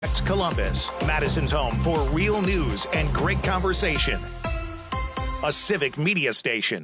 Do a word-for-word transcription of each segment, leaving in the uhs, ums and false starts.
Columbus, Madison's home for real news and great conversation. A civic media station.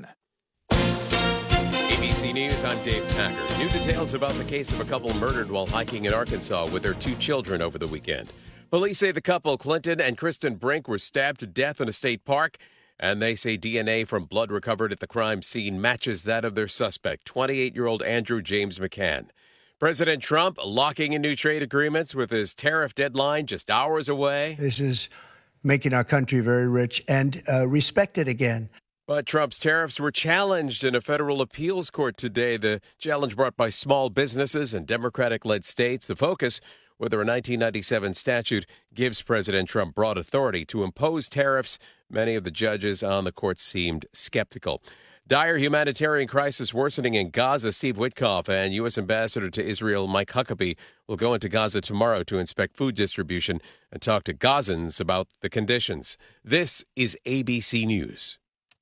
A B C News, I'm Dave Packer. New details about the case of a couple murdered while hiking in Arkansas with their two children over the weekend. Police say the couple, Clinton and Kristen Brink, were stabbed to death in a state park, and they say D N A from blood recovered at the crime scene matches that of their suspect, twenty-eight-year-old Andrew James McCann. President Trump locking in new trade agreements with his tariff deadline just hours away. This is making our country very rich and uh, respected again. But Trump's tariffs were challenged in a federal appeals court today. The challenge brought by small businesses and Democratic-led states. The focus, whether a nineteen ninety-seven statute gives President Trump broad authority to impose tariffs. Many of the judges on the court seemed skeptical. Dire humanitarian crisis worsening in Gaza. Steve Witkoff and U S Ambassador to Israel Mike Huckabee will go into Gaza tomorrow to inspect food distribution and talk to Gazans about the conditions. This is A B C News.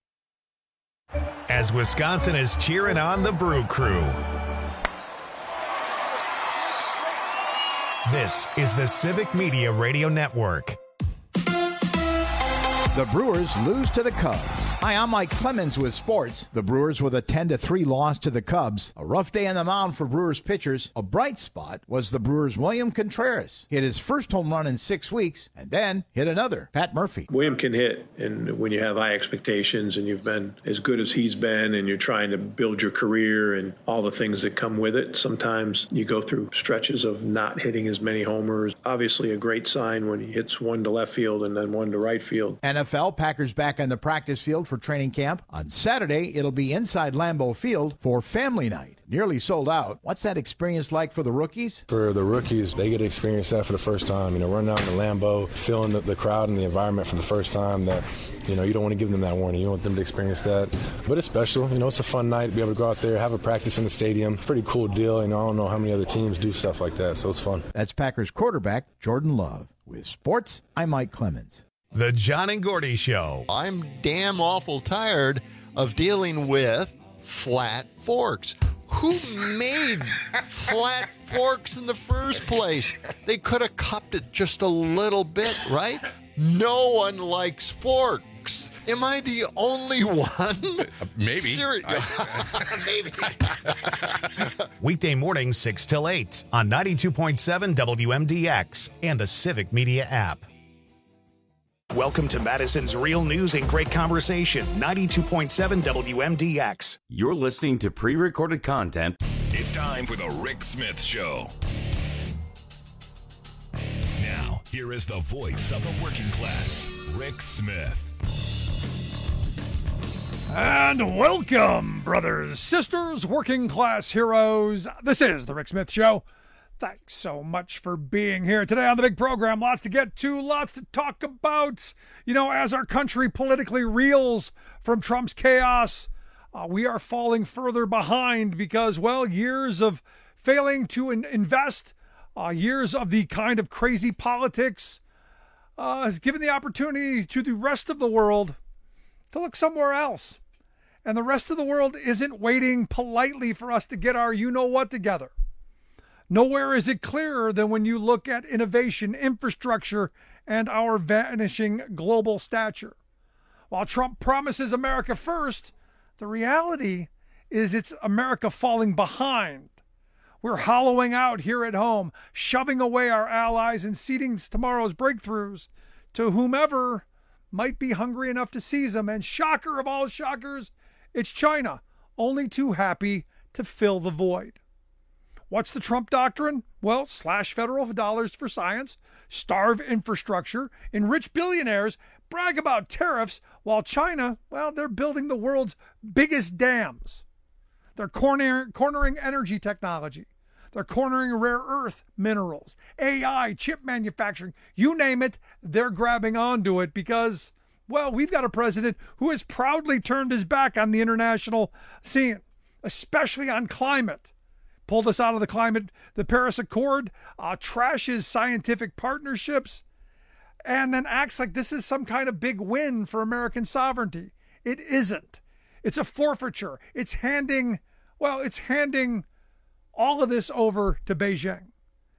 As Wisconsin is cheering on the Brew Crew. This is the Civic Media Radio Network. The Brewers lose to the Cubs. Hi, I'm Mike Clemens with sports. The Brewers with a ten to three loss to the Cubs. A rough day on the mound for Brewers pitchers. A bright spot was the Brewers' William Contreras. Hit his first home run in six weeks and then hit another. Pat Murphy. William can hit, and when you have high expectations and you've been as good as he's been and you're trying to build your career and all the things that come with it, sometimes you go through stretches of not hitting as many homers. Obviously a great sign when he hits one to left field and then one to right field. N F L Packers back on the practice field for training camp. On Saturday, it'll be inside Lambeau Field for family night. Nearly sold out. What's that experience like for the rookies? For the rookies, they get to experience that for the first time. You know, running out in the Lambeau, feeling the, the crowd and the environment for the first time. That, you know, you don't want to give them that warning. You want them to experience that. But it's special. You know, it's a fun night to be able to go out there, have a practice in the stadium. Pretty cool deal. You know, I don't know how many other teams do stuff like that, so it's fun. That's Packers quarterback Jordan Love. With sports, I'm Mike Clemens. The John and Gordy Show. I'm damn awful tired of dealing with flat forks. Who made flat forks in the first place? They could have cupped it just a little bit, right? No one likes forks. Am I the only one? Maybe. Seri- I, Maybe. Weekday mornings six till eight on ninety-two point seven W M D X and the Civic Media app. Welcome to Madison's real news and great conversation, ninety-two point seven W M D X. You're listening to pre-recorded content. It's time for the Rick Smith Show. Now, here is the voice of the working class, Rick Smith. And welcome, brothers, sisters, working class heroes. This is the Rick Smith Show. Thanks so much for being here today on the big program. Lots to get to, lots to talk about. You know, as our country politically reels from Trump's chaos, uh, we are falling further behind because, well, years of failing to in- invest, uh, years of the kind of crazy politics uh, has given the opportunity to the rest of the world to look somewhere else. And the rest of the world isn't waiting politely for us to get our you-know-what together. Nowhere is it clearer than when you look at innovation, infrastructure, and our vanishing global stature. While Trump promises America first, the reality is it's America falling behind. We're hollowing out here at home, shoving away our allies and ceding tomorrow's breakthroughs to whomever might be hungry enough to seize them. And shocker of all shockers, it's China, only too happy to fill the void. What's the Trump doctrine? Well, slash federal dollars for science, starve infrastructure, enrich billionaires, brag about tariffs, while China, well, they're building the world's biggest dams. They're corner, cornering energy technology. They're cornering rare earth minerals, A I, chip manufacturing, you name it, they're grabbing onto it because, well, we've got a president who has proudly turned his back on the international scene, especially on climate. Pulled us out of the climate, the Paris Accord, uh, trashes scientific partnerships, and then acts like this is some kind of big win for American sovereignty. It isn't. It's a forfeiture. It's handing, well, it's handing all of this over to Beijing.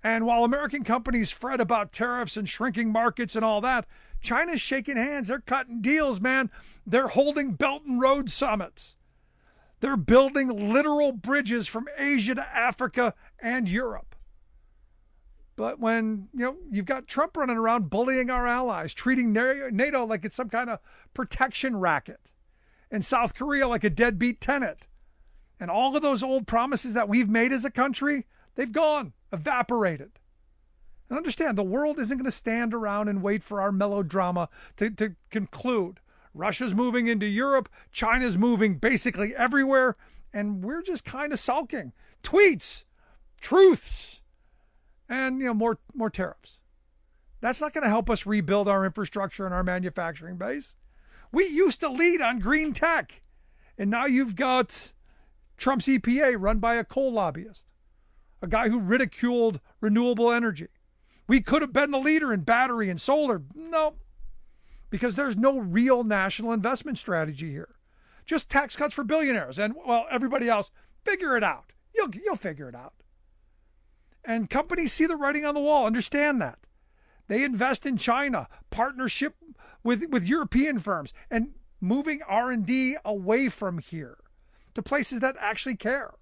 And while American companies fret about tariffs and shrinking markets and all that, China's shaking hands. They're cutting deals, man. They're holding Belt and Road summits. They're building literal bridges from Asia to Africa and Europe. But when, you know, you've got Trump running around bullying our allies, treating NATO like it's some kind of protection racket, and South Korea like a deadbeat tenant, and all of those old promises that we've made as a country, they've gone, evaporated. And understand, the world isn't going to stand around and wait for our melodrama to, to conclude. Russia's moving into Europe, China's moving basically everywhere, and we're just kind of sulking. Tweets, truths, and you know more more tariffs. That's not going to help us rebuild our infrastructure and our manufacturing base. We used to lead on green tech, and now you've got Trump's E P A run by a coal lobbyist, a guy who ridiculed renewable energy. We could have been the leader in battery and solar. No, because there's no real national investment strategy here. Just tax cuts for billionaires, and well, everybody else, figure it out. You'll you'll figure it out. And companies see the writing on the wall, understand that. They invest in China, partnership with, with European firms, and moving R and D away from here to places that actually care.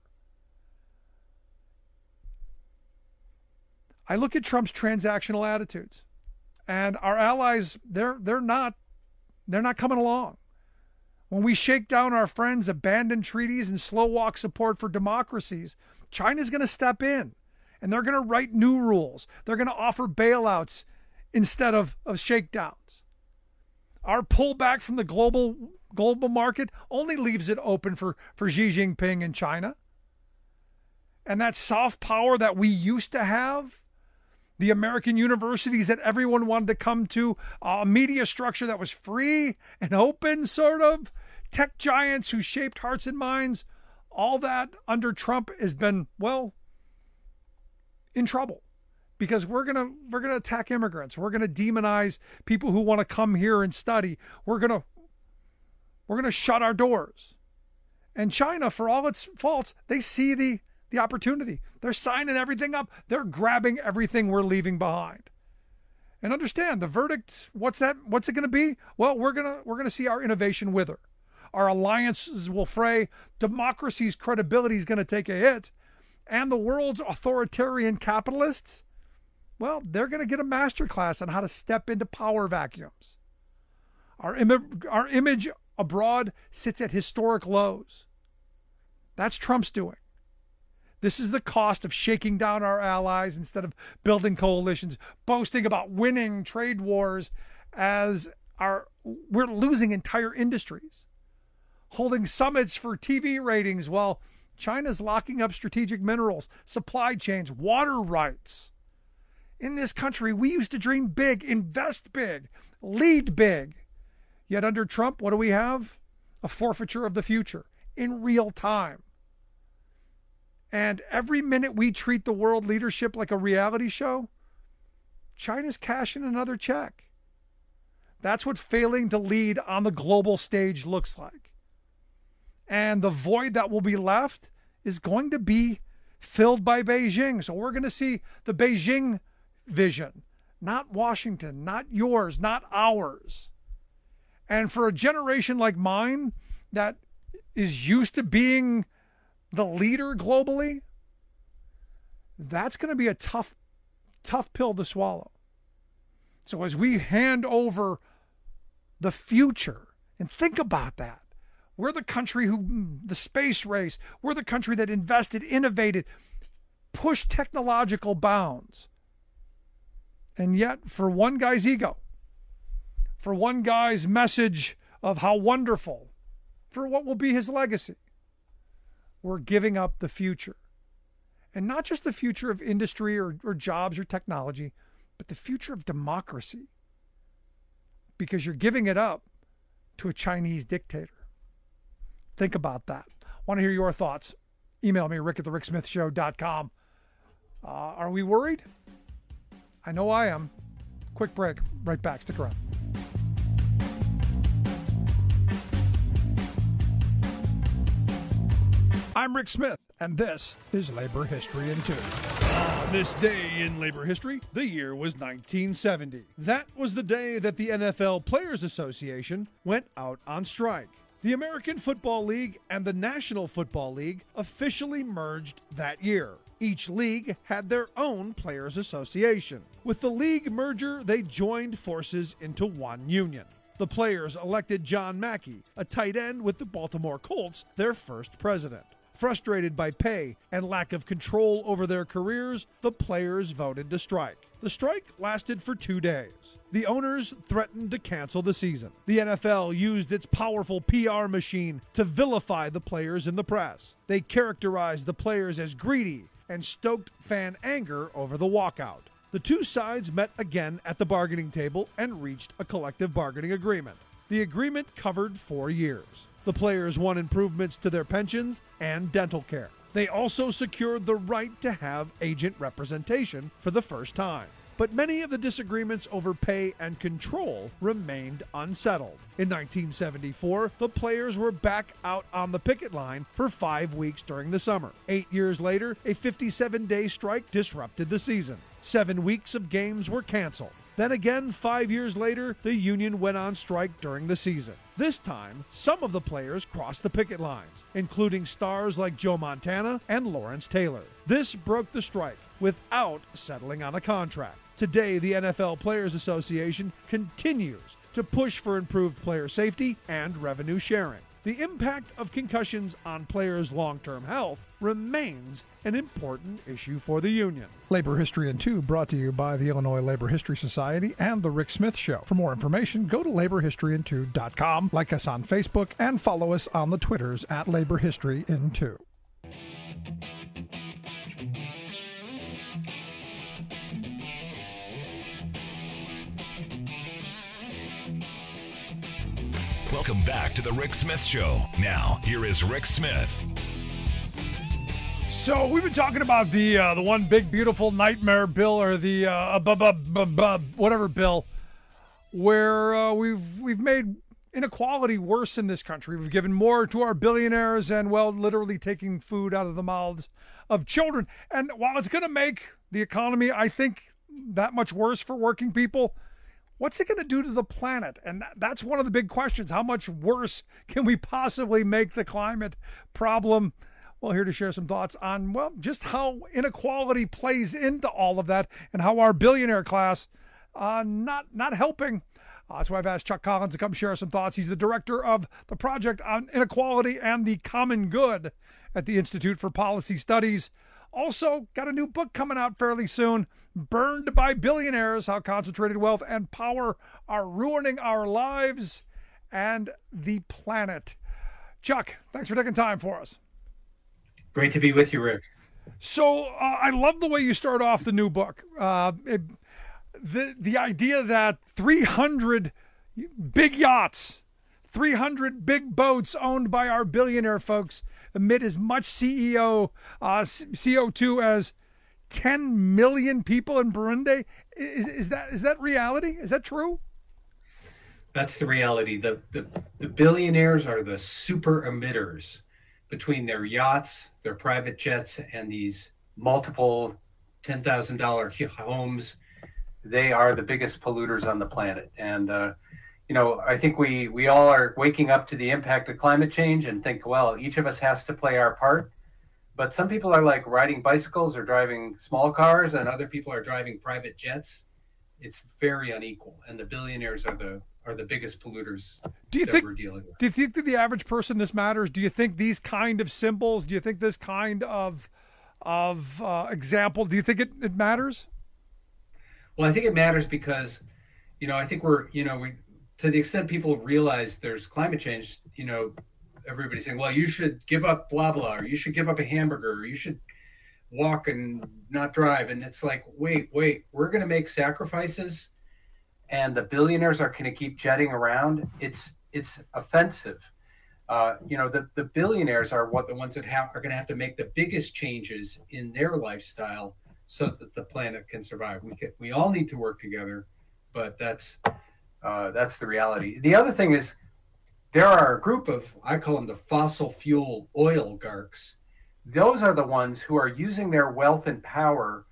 I look at Trump's transactional attitudes, and our allies, they're they're not they're not coming along. When we shake down our friends' abandoned treaties and slow walk support for democracies, China's going to step in. And they're going to write new rules. They're going to offer bailouts instead of, of shakedowns. Our pullback from the global global market only leaves it open for, for Xi Jinping in China. And that soft power that we used to have, the American universities that everyone wanted to come to, a media structure that was free and open, sort of, tech giants who shaped hearts and minds, all that under Trump has been, well, in trouble, because we're gonna we're gonna attack immigrants. We're gonna demonize people who want to come here and study. We're gonna we're gonna shut our doors. And China, for all its faults, they see the the opportunity. They're signing everything up. They're grabbing everything we're leaving behind. And understand the verdict. What's that? What's it gonna be? Well, we're gonna we're gonna see our innovation wither. Our alliances will fray. Democracy's credibility is gonna take a hit. And the world's authoritarian capitalists, well, they're going to get a masterclass on how to step into power vacuums. Our, Im- our image abroad sits at historic lows. That's Trump's doing. This is the cost of shaking down our allies instead of building coalitions, boasting about winning trade wars as our we're losing entire industries, holding summits for T V ratings while China's locking up strategic minerals, supply chains, water rights. In this country, we used to dream big, invest big, lead big. Yet under Trump, what do we have? A forfeiture of the future in real time. And every minute we treat the world leadership like a reality show, China's cashing another check. That's what failing to lead on the global stage looks like. And the void that will be left is going to be filled by Beijing. So we're going to see the Beijing vision, not Washington, not yours, not ours. And for a generation like mine that is used to being the leader globally, that's going to be a tough, tough pill to swallow. So as we hand over the future, and think about that, we're the country who, the space race, we're the country that invested, innovated, pushed technological bounds. And yet, for one guy's ego, for one guy's message of how wonderful, for what will be his legacy, we're giving up the future. And not just the future of industry or, or jobs or technology, but the future of democracy. Because you're giving it up to a Chinese dictator. Think about that. Want to hear your thoughts? Email me, rick at the rick smith show dot com. Uh, are we worried? I know I am. Quick break. Right back. Stick around. I'm Rick Smith, and this is Labor History in Two. On this day in labor history, the year was nineteen seventy. That was the day that the N F L Players Association went out on strike. The American Football League and the National Football League officially merged that year. Each league had their own Players Association. With the league merger, they joined forces into one union. The players elected John Mackey, a tight end with the Baltimore Colts, their first president. Frustrated by pay and lack of control over their careers, the players voted to strike. The strike lasted for two days. The owners threatened to cancel the season. The N F L used its powerful P R machine to vilify the players in the press. They characterized the players as greedy and stoked fan anger over the walkout. The two sides met again at the bargaining table and reached a collective bargaining agreement. The agreement covered four years. The players won improvements to their pensions and dental care. They also secured the right to have agent representation for the first time. But many of the disagreements over pay and control remained unsettled. In nineteen seventy-four, the players were back out on the picket line for five weeks during the summer. Eight years later, a fifty-seven day strike disrupted the season. Seven weeks of games were canceled. Then again, five years later, the union went on strike during the season. This time, some of the players crossed the picket lines, including stars like Joe Montana and Lawrence Taylor. This broke the strike without settling on a contract. Today, the N F L Players Association continues to push for improved player safety and revenue sharing. The impact of concussions on players' long-term health remains an important issue for the union. Labor History in Two brought to you by the Illinois Labor History Society and The Rick Smith Show. For more information, go to labor history in two dot com, like us on Facebook, and follow us on the Twitters at Labor History in Two. Welcome back to the Rick Smith Show. Now, here is Rick Smith. So we've been talking about the uh, the one big beautiful nightmare bill, or the uh, bu- bu- bu- bu- whatever bill, where uh, we've we've made inequality worse in this country. We've given more to our billionaires, and well, literally taking food out of the mouths of children. And while it's going to make the economy, I think, that much worse for working people, what's it going to do to the planet? And that's one of the big questions. How much worse can we possibly make the climate problem? Well, here to share some thoughts on, well, just how inequality plays into all of that and how our billionaire class uh, not not helping. Uh, that's why I've asked Chuck Collins to come share some thoughts. He's the director of the Project on Inequality and the Common Good at the Institute for Policy Studies. Also got a new book coming out fairly soon, Burned by Billionaires, How Concentrated Wealth and Power Are Ruining Our Lives and the Planet. Chuck, thanks for taking time for us. Great to be with you, Rick. So uh, I love the way you start off the new book. Uh, it, the, the idea that three hundred big yachts, three hundred big boats owned by our billionaire folks emit as much C E O, uh, C O two as ten million people in Burundi. Is, is that is that reality? Is that true? That's the reality. The, the the billionaires are the super emitters between their yachts, their private jets, and these multiple ten thousand dollars homes. They are the biggest polluters on the planet. And, uh, you know, I think we, we all are waking up to the impact of climate change and think, well, each of us has to play our part. But some people are like riding bicycles or driving small cars, and other people are driving private jets. It's very unequal. And the billionaires are the are the biggest polluters do you that think, we're dealing with. Do you think that the average person this matters? Do you think these kind of symbols, do you think this kind of of uh, example, do you think it, it matters? Well, I think it matters because, you know, I think we're, you know, we, to the extent people realize there's climate change, you know, everybody's saying, well, you should give up blah, blah, or you should give up a hamburger, or you should walk and not drive. And it's like, wait, wait, we're going to make sacrifices and the billionaires are going to keep jetting around. It's it's offensive. Uh, you know, the, the billionaires are what the ones that have, are going to have to make the biggest changes in their lifestyle so that the planet can survive. We can, we all need to work together, but that's uh, that's the reality. The other thing is there are a group of, I call them the fossil fuel oil garks, those are the ones who are using their wealth and power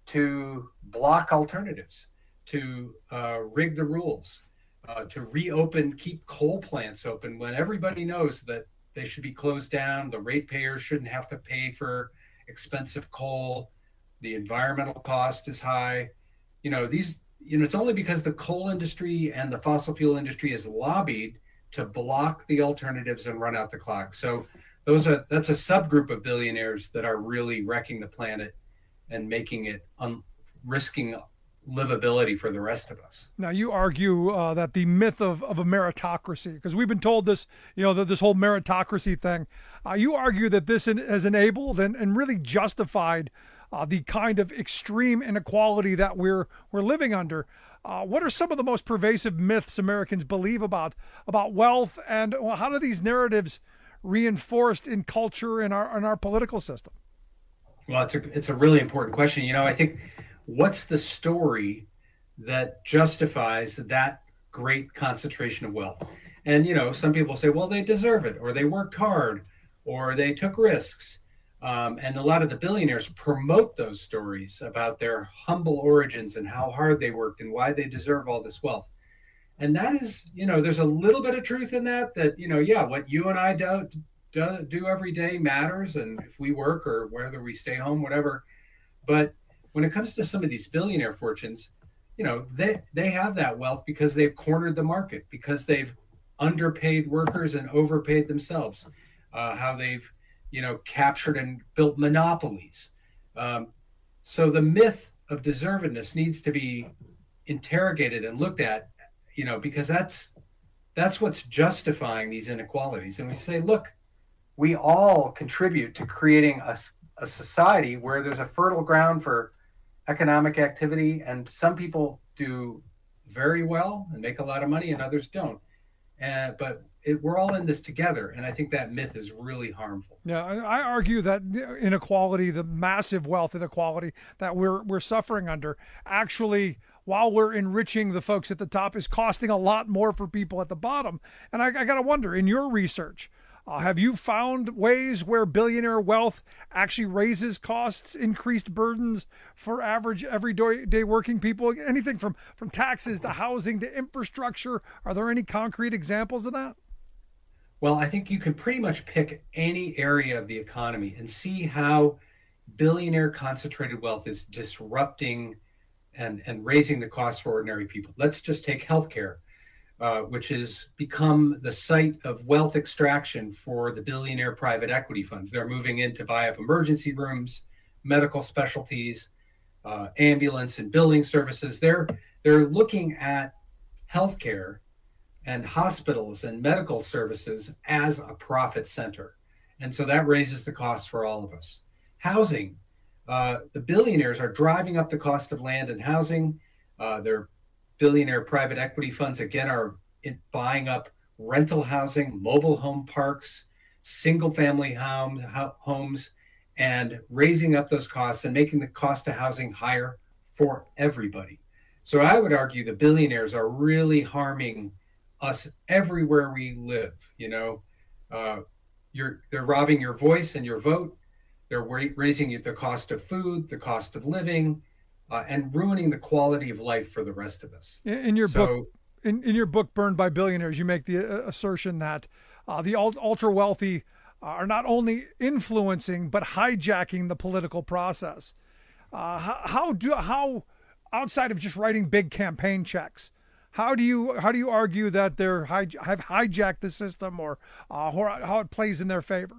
to block alternatives, to uh, rig the rules, uh, to reopen, keep coal plants open when everybody knows that they should be closed down. The ratepayers shouldn't have to pay for expensive coal. The environmental cost is high. You know, these, you know, it's only because the coal industry and the fossil fuel industry has lobbied to block the alternatives and run out the clock. So those are, that's a subgroup of billionaires that are really wrecking the planet and making it un- risking livability for the rest of us. Now, you argue uh, that the myth of, of a meritocracy, because we've been told this, you know, that this whole meritocracy thing, uh, you argue that this in, has enabled and, and really justified uh, the kind of extreme inequality that we're we're living under. Uh, what are some of the most pervasive myths Americans believe about about wealth, and well, how do these narratives reinforced in culture and our in our political system? Well, it's a it's a really important question. You know, I think what's the story that justifies that great concentration of wealth? And, you know, some people say, well, they deserve it, or they worked hard, or they took risks. Um, and a lot of the billionaires promote those stories about their humble origins and how hard they worked and why they deserve all this wealth. And that is, you know, there's a little bit of truth in that, that, you know, yeah, what you and I do, do, do every day matters. And if we work or whether we stay home, whatever. But when it comes to some of these billionaire fortunes, you know, they, they have that wealth because they've cornered the market, because they've underpaid workers and overpaid themselves, uh, how they've, you know, captured and built monopolies. Um, so the myth of deservedness needs to be interrogated and looked at, you know, because that's that's what's justifying these inequalities. And we say, look, we all contribute to creating a, a society where there's a fertile ground for economic activity, and some people do very well and make a lot of money and others don't. And but it, we're all in this together, and I think that myth is really harmful. Yeah, I argue that inequality, the massive wealth inequality that we're we're suffering under, actually, while we're enriching the folks at the top, is costing a lot more for people at the bottom. And I, I got to wonder, in your research, Uh, have you found ways where billionaire wealth actually raises costs, increased burdens for average everyday working people? Anything from, from taxes to housing to infrastructure. Are there any concrete examples of that? Well, I think you can pretty much pick any area of the economy and see how billionaire concentrated wealth is disrupting and, and raising the costs for ordinary people. Let's just take healthcare. Uh, which has become the site of wealth extraction for the billionaire private equity funds. They're moving in to buy up emergency rooms, medical specialties, uh, ambulance and billing services. They're they're looking at healthcare and hospitals and medical services as a profit center. And so that raises the cost for all of us. Housing, uh, the billionaires are driving up the cost of land and housing. Uh, they're Billionaire private equity funds, again, are in buying up rental housing, mobile home parks, single family home, homes, and raising up those costs and making the cost of housing higher for everybody. So I would argue the billionaires are really harming us everywhere we live. You know, uh, you're they're robbing your voice and your vote. They're ra- raising the cost of food, the cost of living, Uh, and ruining the quality of life for the rest of us. In, in your so, book, in, in your book, Burned by Billionaires, you make the uh, assertion that uh, the ultra wealthy are not only influencing but hijacking the political process. Uh, how, how do how outside of just writing big campaign checks, how do you how do you argue that they're hij- have hijacked the system, or uh, how it plays in their favor?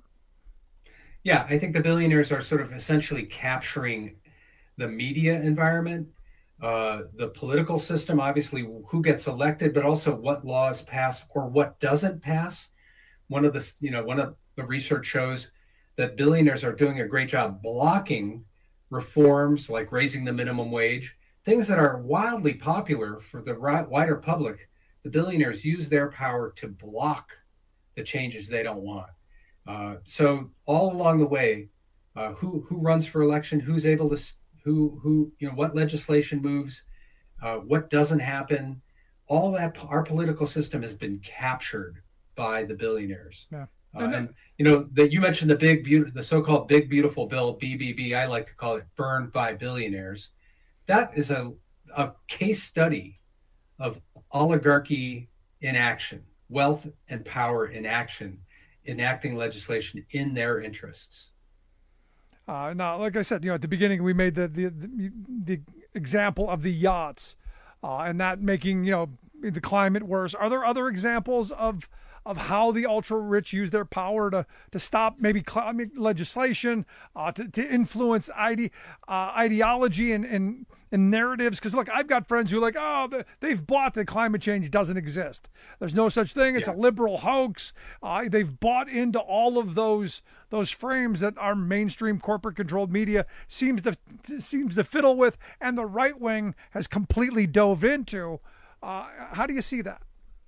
Yeah, I think the billionaires are sort of essentially capturing the media environment, uh, the political system, obviously who gets elected, but also what laws pass or what doesn't pass. One of the, you know, one of the research shows that billionaires are doing a great job blocking reforms like raising the minimum wage, things that are wildly popular for the wider public. The billionaires use their power to block the changes they don't want. Uh, so all along the way, uh, who who runs for election, who's able to Who, who, you know, what legislation moves, uh, what doesn't happen, all that, our political system has been captured by the billionaires. Yeah. Uh, and, you know, that you mentioned the big, beautiful, the so-called big, beautiful bill, B B B, I like to call it burned by billionaires. That is a, a case study of oligarchy in action, wealth and power in action, enacting legislation in their interests. Uh, now, like I said, you know, at the beginning, we made the, the, the, the example of the yachts uh, and that making, you know, the climate worse. Are there other examples of of how the ultra rich use their power to to stop maybe climate legislation, uh, to, to influence ide- uh, ideology and, and, and narratives? Because look, I've got friends who are like, oh, the, they've bought that climate change doesn't exist. There's no such thing. It's yeah. a liberal hoax. Uh, they've bought into all of those those frames that our mainstream corporate controlled media seems to seems to fiddle with, and the right wing has completely dove into. Uh, how do you see that?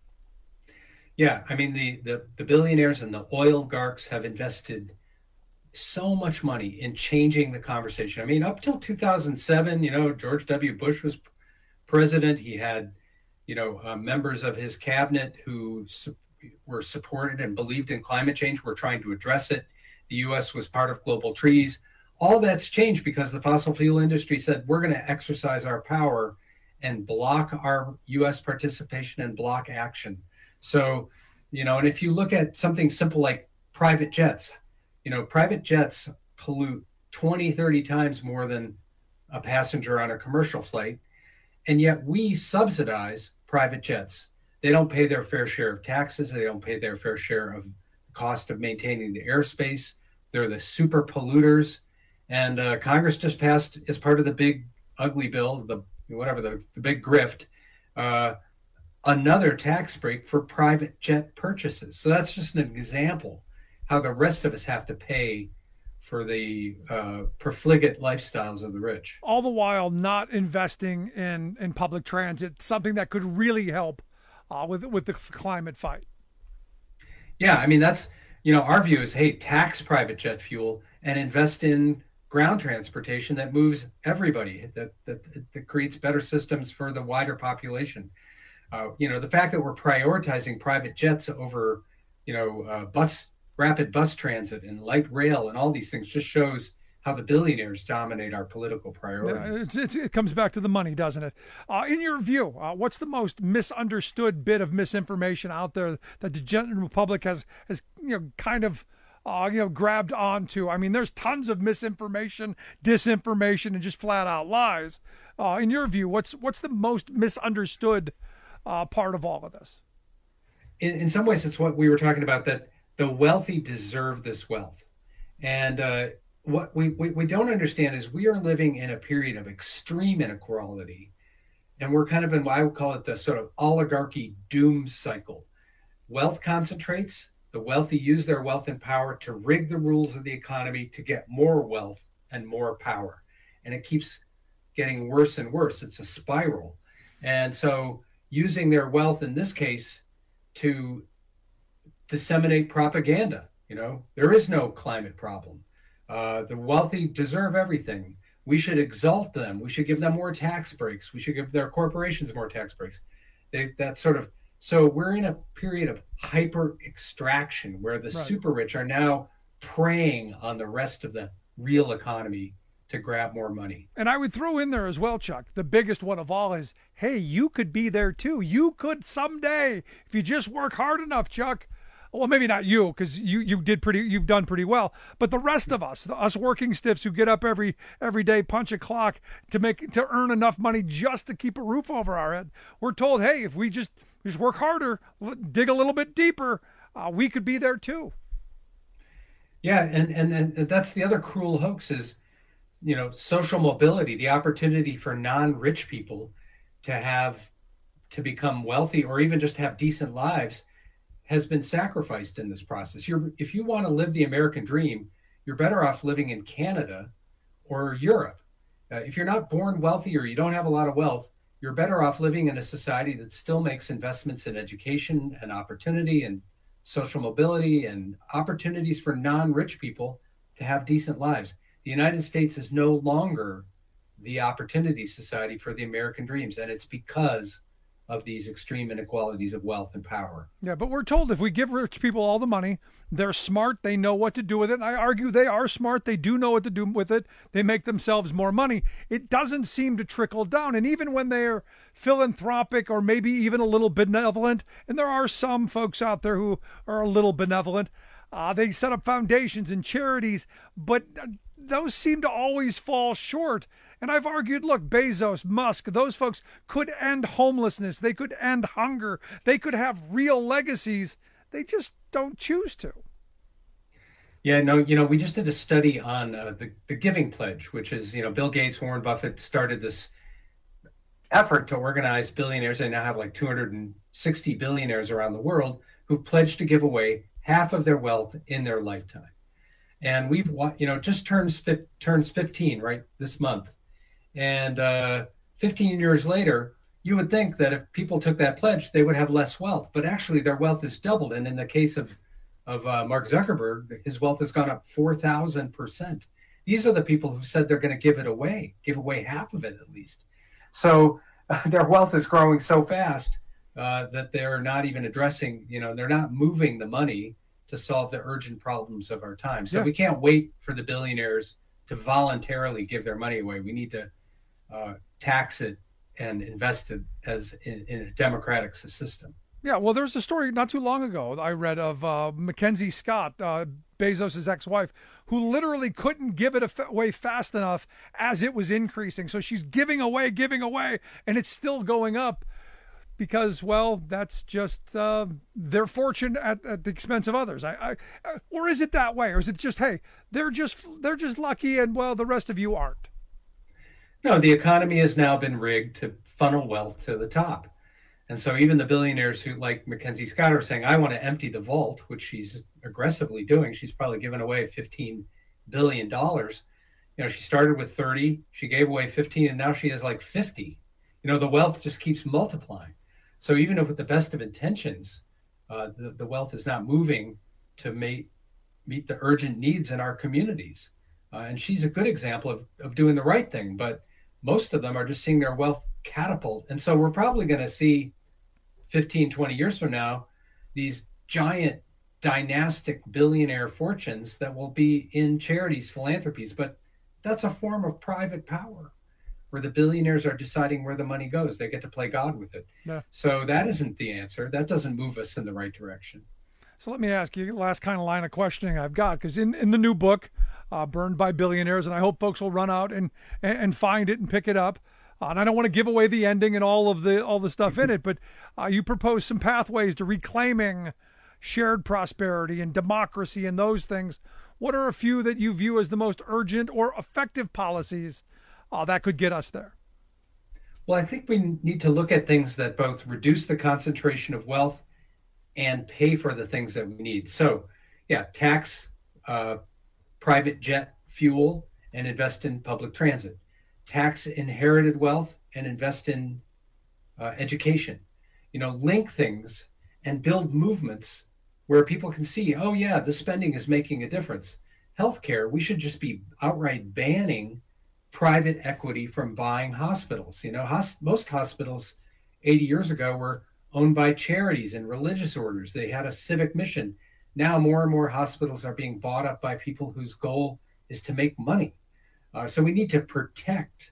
Yeah, I mean, the, the, the billionaires and the oligarchs have invested so much money in changing the conversation. I mean, up till two thousand seven, you know, George W. Bush was president. He had, you know, uh, members of his cabinet who su- were supported and believed in climate change, were trying to address it. The U S was part of global treaties. All that's changed because the fossil fuel industry said, we're going to exercise our power and block our U S participation and block action. So, you know, and if you look at something simple like private jets, you know, private jets pollute twenty, thirty times more than a passenger on a commercial flight. And yet we subsidize private jets. They don't pay their fair share of taxes. They don't pay their fair share of the cost of maintaining the airspace. They're the super polluters. And uh, Congress just passed, as part of the big ugly bill, the whatever, the, the big grift, uh, another tax break for private jet purchases. So that's just an example how the rest of us have to pay for the uh, profligate lifestyles of the rich. All the while not investing in, in public transit, something that could really help uh, with, with the climate fight. Yeah, I mean, that's, you know, our view is, hey, tax private jet fuel and invest in ground transportation that moves everybody, that, that, that creates better systems for the wider population. Uh, you know, the fact that we're prioritizing private jets over, you know, uh, bus, rapid bus transit and light rail and all these things just shows how the billionaires dominate our political priorities. It's, it's, it comes back to the money, doesn't it? Uh, in your view, uh, what's the most misunderstood bit of misinformation out there that the general public has, has you know, kind of Uh, you know, grabbed onto? I mean, there's tons of misinformation, disinformation, and just flat out lies. Uh, in your view, what's what's the most misunderstood uh, part of all of this? In, in some ways, it's what we were talking about, that the wealthy deserve this wealth. And uh, what we, we, we don't understand is we are living in a period of extreme inequality. And we're kind of in what I would call it the sort of oligarchy doom cycle. Wealth concentrates. The wealthy use their wealth and power to rig the rules of the economy to get more wealth and more power. And it keeps getting worse and worse. It's a spiral. And so using their wealth in this case to disseminate propaganda, you know, there is no climate problem. Uh, the wealthy deserve everything. We should exalt them. We should give them more tax breaks. We should give their corporations more tax breaks. They, that sort of, so we're in a period of hyper extraction where the Right. super rich are now preying on the rest of the real economy to grab more money. And I would throw in there as well, Chuck, the biggest one of all is, hey, you could be there too. You could someday, if you just work hard enough, Chuck. Well, maybe not you, because you, you did pretty, you've done pretty well. But the rest of us, the, us working stiffs who get up every every day, punch a clock to make to earn enough money just to keep a roof over our head, we're told, hey, if we just just work harder, dig a little bit deeper, uh, we could be there too. Yeah, and, and and that's the other cruel hoax is, you know, social mobility, the opportunity for non-rich people to have, to become wealthy or even just have decent lives has been sacrificed in this process. You're, if you want to live the American dream, you're better off living in Canada or Europe. Uh, if you're not born wealthy or you don't have a lot of wealth, you're better off living in a society that still makes investments in education and opportunity and social mobility and opportunities for non-rich people to have decent lives. The United States is no longer the opportunity society for the American dreams, and it's because of these extreme inequalities of wealth and power. Yeah, but we're told if we give rich people all the money, they're smart, they know what to do with it. And I argue they are smart, they do know what to do with it. They make themselves more money. It doesn't seem to trickle down. And even when they're philanthropic or maybe even a little benevolent, and there are some folks out there who are a little benevolent, uh, they set up foundations and charities, but those seem to always fall short. And I've argued, look, Bezos, Musk, those folks could end homelessness. They could end hunger. They could have real legacies. They just don't choose to. Yeah, no, you know, we just did a study on uh, the, the Giving Pledge, which is, you know, Bill Gates, Warren Buffett started this effort to organize billionaires. They now have like two hundred sixty billionaires around the world who've pledged to give away half of their wealth in their lifetime. And we've, you know, just turns turns fifteen, right, this month. And uh, fifteen years later, you would think that if people took that pledge, they would have less wealth. But actually, their wealth is doubled. And in the case of, of uh, Mark Zuckerberg, his wealth has gone up four thousand percent. These are the people who said they're going to give it away, give away half of it at least. So uh, their wealth is growing so fast uh, that they're not even addressing, you know, they're not moving the money to solve the urgent problems of our time. So yeah. We can't wait for the billionaires to voluntarily give their money away. We need to uh, tax it and invest it as in, in a democratic system. Yeah, well, there's a story not too long ago I read of uh, Mackenzie Scott, uh, Bezos' ex-wife, who literally couldn't give it away fast enough as it was increasing. So she's giving away, giving away, and it's still going up. Because, well, that's just uh, their fortune at, at the expense of others. I, I, or is it that way? Or is it just, hey, they're just they're just lucky and, well, the rest of you aren't? No, the economy has now been rigged to funnel wealth to the top. And so even the billionaires who, like Mackenzie Scott, are saying, I want to empty the vault, which she's aggressively doing. She's probably given away fifteen billion dollars. You know, she started with thirty, she gave away fifteen, and now she has like fifty. You know, the wealth just keeps multiplying. So even if with the best of intentions, uh, the, the wealth is not moving to meet, meet the urgent needs in our communities. Uh, and she's a good example of, of doing the right thing, but most of them are just seeing their wealth catapult. And so we're probably going to see fifteen, twenty years from now, these giant dynastic billionaire fortunes that will be in charities, philanthropies, but that's a form of private power, where the billionaires are deciding where the money goes. They get to play God with it. Yeah. So that isn't the answer. That doesn't move us in the right direction. So let me ask you the last kind of line of questioning I've got, because in, in the new book, uh, Burned by Billionaires, and I hope folks will run out and, and, and find it and pick it up. Uh, and I don't want to give away the ending and all of the all the stuff in it, but uh, you propose some pathways to reclaiming shared prosperity and democracy and those things. What are a few that you view as the most urgent or effective policies Uh, that could get us there? Well, I think we need to look at things that both reduce the concentration of wealth and pay for the things that we need. So, yeah, tax uh, private jet fuel and invest in public transit. Tax inherited wealth and invest in uh, education. You know, link things and build movements where people can see, oh, yeah, the spending is making a difference. Healthcare, we should just be outright banning private equity from buying hospitals. You know, hos- most hospitals eighty years ago were owned by charities and religious orders. They had a civic mission. Now more and more hospitals are being bought up by people whose goal is to make money. Uh, so we need to protect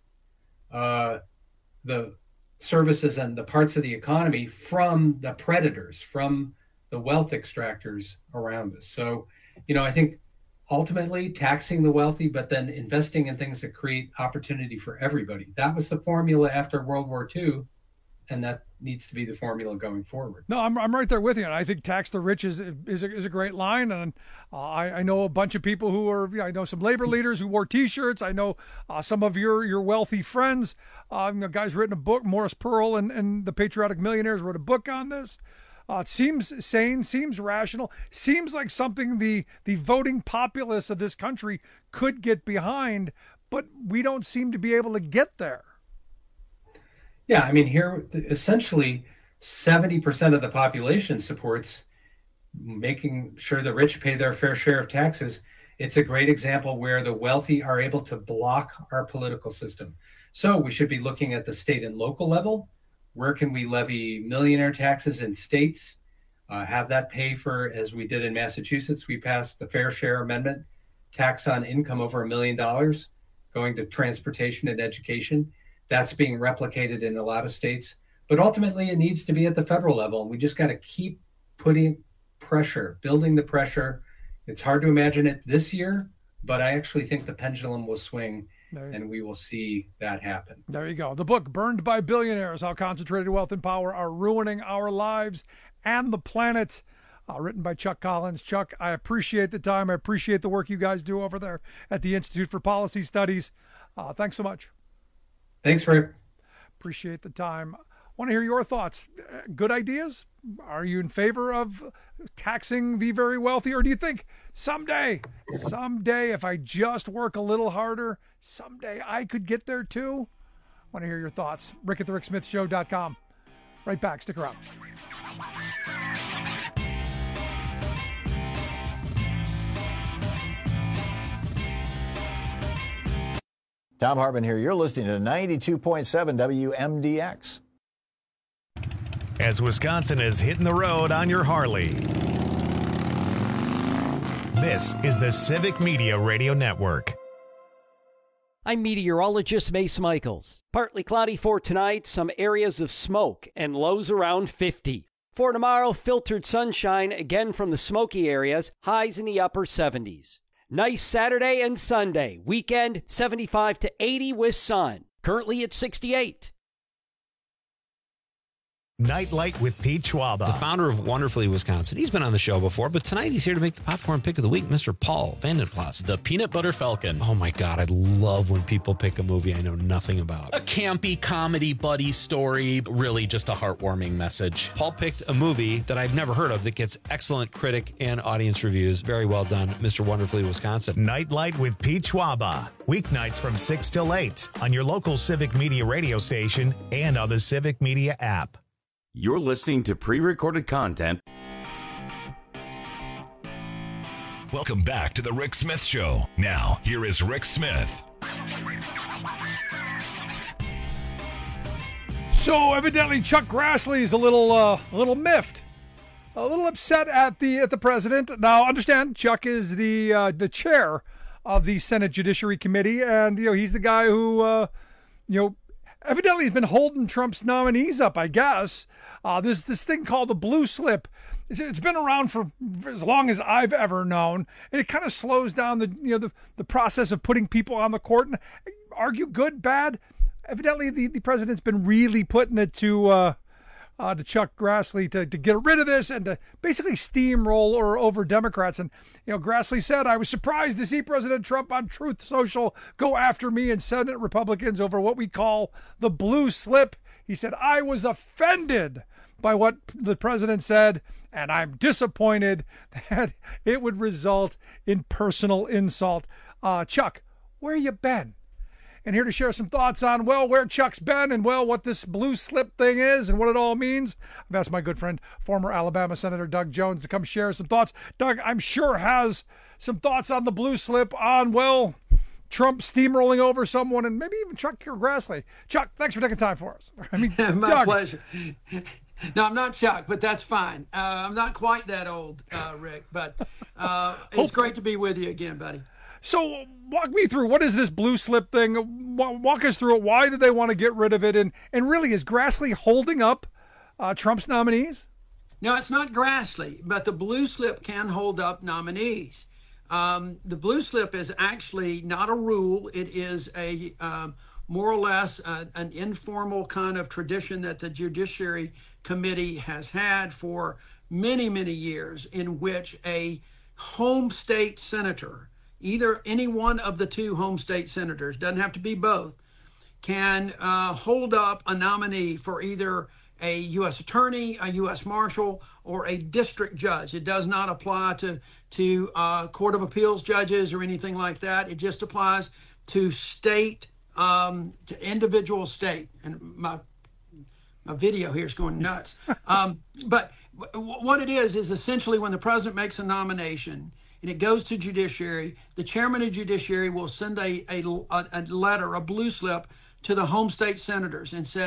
uh, the services and the parts of the economy from the predators, from the wealth extractors around us. So, you know, I think ultimately taxing the wealthy, but then investing in things that create opportunity for everybody. That was the formula after World War Two, and that needs to be the formula going forward. No, I'm I'm right there with you, and I think tax the rich is is a, is a great line. And uh, I I know a bunch of people who are, I know some labor leaders who wore T-shirts. I know uh, some of your your wealthy friends. Uh, you know, guys written a book. Morris Pearl and and the Patriotic Millionaires wrote a book on this. Uh, it seems sane, seems rational, seems like something the the voting populace of this country could get behind, but we don't seem to be able to get there. Yeah, I mean, here, essentially, seventy percent of the population supports making sure the rich pay their fair share of taxes. It's a great example where the wealthy are able to block our political system. So we should be looking at the state and local level. where can we levy millionaire taxes in states, uh, have that pay for, as we did in Massachusetts, we passed the Fair Share Amendment, tax on income over a million dollars going to transportation and education. That's being replicated in a lot of states. But ultimately, it needs to be at the federal level. And we just got to keep putting pressure, building the pressure. It's hard to imagine it this year, but I actually think the pendulum will swing and we will see that happen. There you go. The book, Burned by Billionaires, How Concentrated Wealth and Power Are Ruining Our Lives and the Planet, uh, written by Chuck Collins. Chuck, I appreciate the time. I appreciate the work you guys do over there at the Institute for Policy Studies. Uh, thanks so much. Thanks, Rick. Appreciate the time. Want to hear your thoughts. Good ideas? Are you in favor of taxing the very wealthy? Or do you think someday, someday, if I just work a little harder, someday I could get there too? Want to hear your thoughts. Rick at the Rick Smith Show dot com. Right back. Stick around. Tom Hartman here. You're listening to ninety-two point seven W M D X. As Wisconsin is hitting the road on your Harley. This is the Civic Media Radio Network. I'm meteorologist Mace Michaels. Partly cloudy for tonight, some areas of smoke, and lows around fifty. For tomorrow, filtered sunshine again from the smoky areas, highs in the upper seventies. Nice Saturday and Sunday. Weekend, seventy-five to eighty with sun. Currently at sixty-eight. Nightlight with Pete Schwaba. The founder of Wonderfully Wisconsin. He's been on the show before, but tonight he's here to make the popcorn pick of the week, Mister Paul Vandenplas. The Peanut Butter Falcon. Oh my God, I love when people pick a movie I know nothing about. A campy comedy buddy story, really just a heartwarming message. Paul picked a movie that I've never heard of that gets excellent critic and audience reviews. Very well done, Mister Wonderfully Wisconsin. Nightlight with Pete Schwaba. Weeknights from six till eight on your local Civic Media radio station and on the Civic Media app. You're listening to pre-recorded content. Welcome back to the Rick Smith Show. Now, here is Rick Smith. So evidently, Chuck Grassley is a little, uh, a little miffed, a little upset at the at the president. Now, understand, Chuck is the uh, the chair of the Senate Judiciary Committee, and you know he's the guy who, uh, you know, evidently has been holding Trump's nominees up, I guess. Uh, this this thing called the blue slip, it's, it's been around for, for as long as I've ever known, and it kind of slows down the you know the, the process of putting people on the court. And argue good, bad. Evidently, the, the president's been really putting it to uh, uh, to Chuck Grassley to, to get rid of this and to basically steamroll or over Democrats. And you know, Grassley said, "I was surprised to see President Trump on Truth Social go after me and Senate Republicans over what we call the blue slip." He said, "I was offended by what the president said, and I'm disappointed that it would result in personal insult." Uh, Chuck, where you been? And here to share some thoughts on, well, where Chuck's been and, well, what this blue slip thing is and what it all means, I've asked my good friend, former Alabama Senator Doug Jones, to come share some thoughts. Doug, I'm sure, has some thoughts on the blue slip, on, well, Trump steamrolling over someone, and maybe even Chuck Grassley. Chuck, thanks for taking time for us. I mean, my Doug. pleasure. No, I'm not Chuck, but that's fine. Uh, I'm not quite that old, uh, Rick, but uh, it's great to be with you again, buddy. So walk me through, what is this blue slip thing? Walk us through it. Why did they want to get rid of it? And, and really, is Grassley holding up uh, Trump's nominees? No, it's not Grassley, but the blue slip can hold up nominees. Um, the blue slip is actually not a rule. It is a um, more or less uh, an informal kind of tradition that the Judiciary Committee has had for many, many years, in which a home state senator, either any one of the two home state senators, doesn't have to be both, can uh, hold up a nominee for either a U S attorney, a U S marshal, or a district judge. It does not apply to, to uh, Court of Appeals judges or anything like that. It just applies to state, um, to individual state. And my, my video here is going nuts. Um, but w- what it is, is essentially when the president makes a nomination and it goes to Judiciary, the chairman of Judiciary will send a, a, a letter, a blue slip, to the home state senators and said,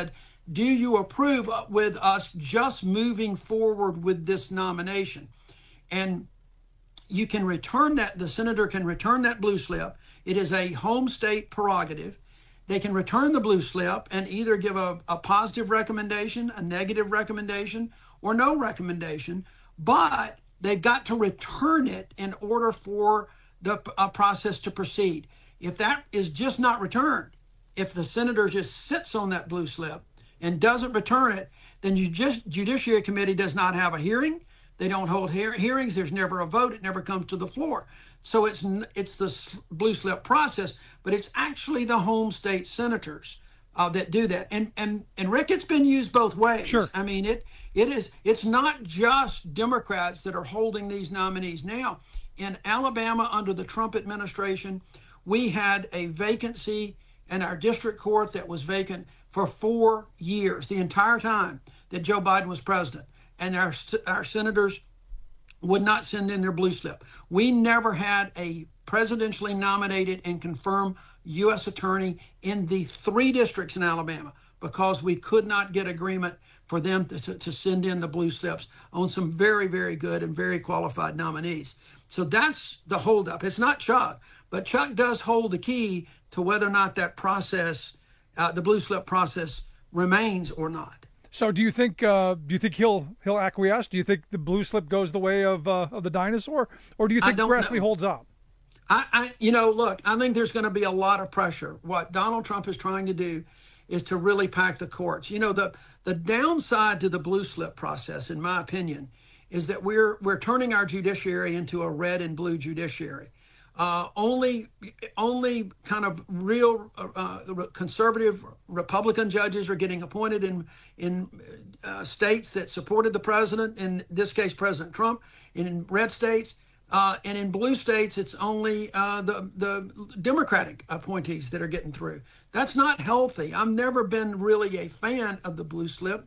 do you approve with us just moving forward with this nomination? And you can return that, the senator can return that blue slip. It is a home state prerogative. They can return the blue slip and either give a, a positive recommendation, a negative recommendation, or no recommendation, but they've got to return it in order for the uh, process to proceed. If that is just not returned, if the senator just sits on that blue slip and doesn't return it, then you just Judiciary Committee does not have a hearing. They don't hold hear hearings. There's never a vote. It never comes to the floor. So it's it's the blue slip process, but it's actually the home state senators uh, that do that. And and and Rick, it's been used both ways. Sure. I mean, it it is. It's not just Democrats that are holding these nominees now. In Alabama, under the Trump administration, we had a vacancy in our district court that was vacant for four years, the entire time that Joe Biden was president. And our our senators would not send in their blue slip. We never had a presidentially nominated and confirmed U S attorney in the three districts in Alabama because we could not get agreement for them to, to, to send in the blue slips on some very, very good and very qualified nominees. So that's the holdup. It's not Chuck, but Chuck does hold the key to whether or not that process, uh, the blue slip process, remains or not. So, do you think uh, do you think he'll he'll acquiesce? Do you think the blue slip goes the way of uh, of the dinosaur, or do you think Grassley holds up? I, I, you know, look, I think there's going to be a lot of pressure. What Donald Trump is trying to do is to really pack the courts. You know, the the downside to the blue slip process, in my opinion, is that we're we're turning our judiciary into a red and blue judiciary. Uh, only, only kind of real uh, conservative Republican judges are getting appointed in in uh, states that supported the president. In this case, President Trump. In red states, uh, and in blue states, it's only uh, the the Democratic appointees that are getting through. That's not healthy. I've never been really a fan of the blue slip,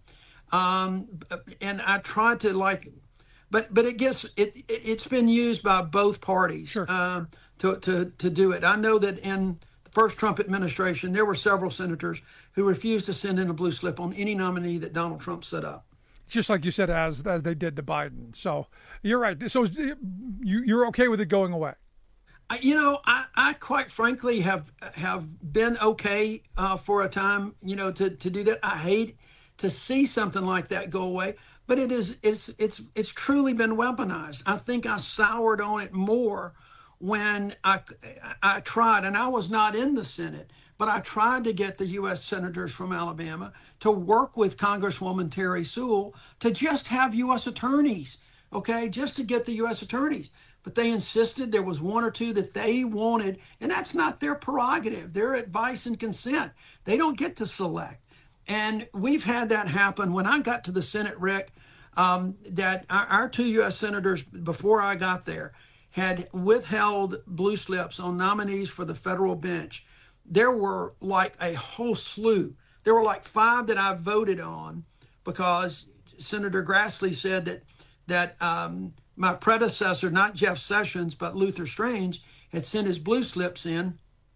um, and I try to like. But but it gets it it's been used by both parties sure. uh, to to to do it. I know that in the first Trump administration there were several senators who refused to send in a blue slip on any nominee that Donald Trump set up. Just like you said, as as they did to Biden. So you're right. So you you're okay with it going away? You know, I, I quite frankly have have been okay uh, for a time. You know, to to do that. I hate to see something like that go away. But it is it's it's it's truly been weaponized. I think I soured on it more when I I tried, and I was not in the Senate, but I tried to get the U S senators from Alabama to work with Congresswoman Terry Sewell to just have U S attorneys, okay, just to get the U S attorneys. But they insisted there was one or two that they wanted, and that's not their prerogative. Their advice and consent. They don't get to select. And we've had that happen. When I got to the Senate, Rick, um, that our, our two U S senators, before I got there, had withheld blue slips on nominees for the federal bench. There were like a whole slew. There were like five that I voted on because Senator Grassley said that that um, my predecessor, not Jeff Sessions, but Luther Strange, had sent his blue slips in.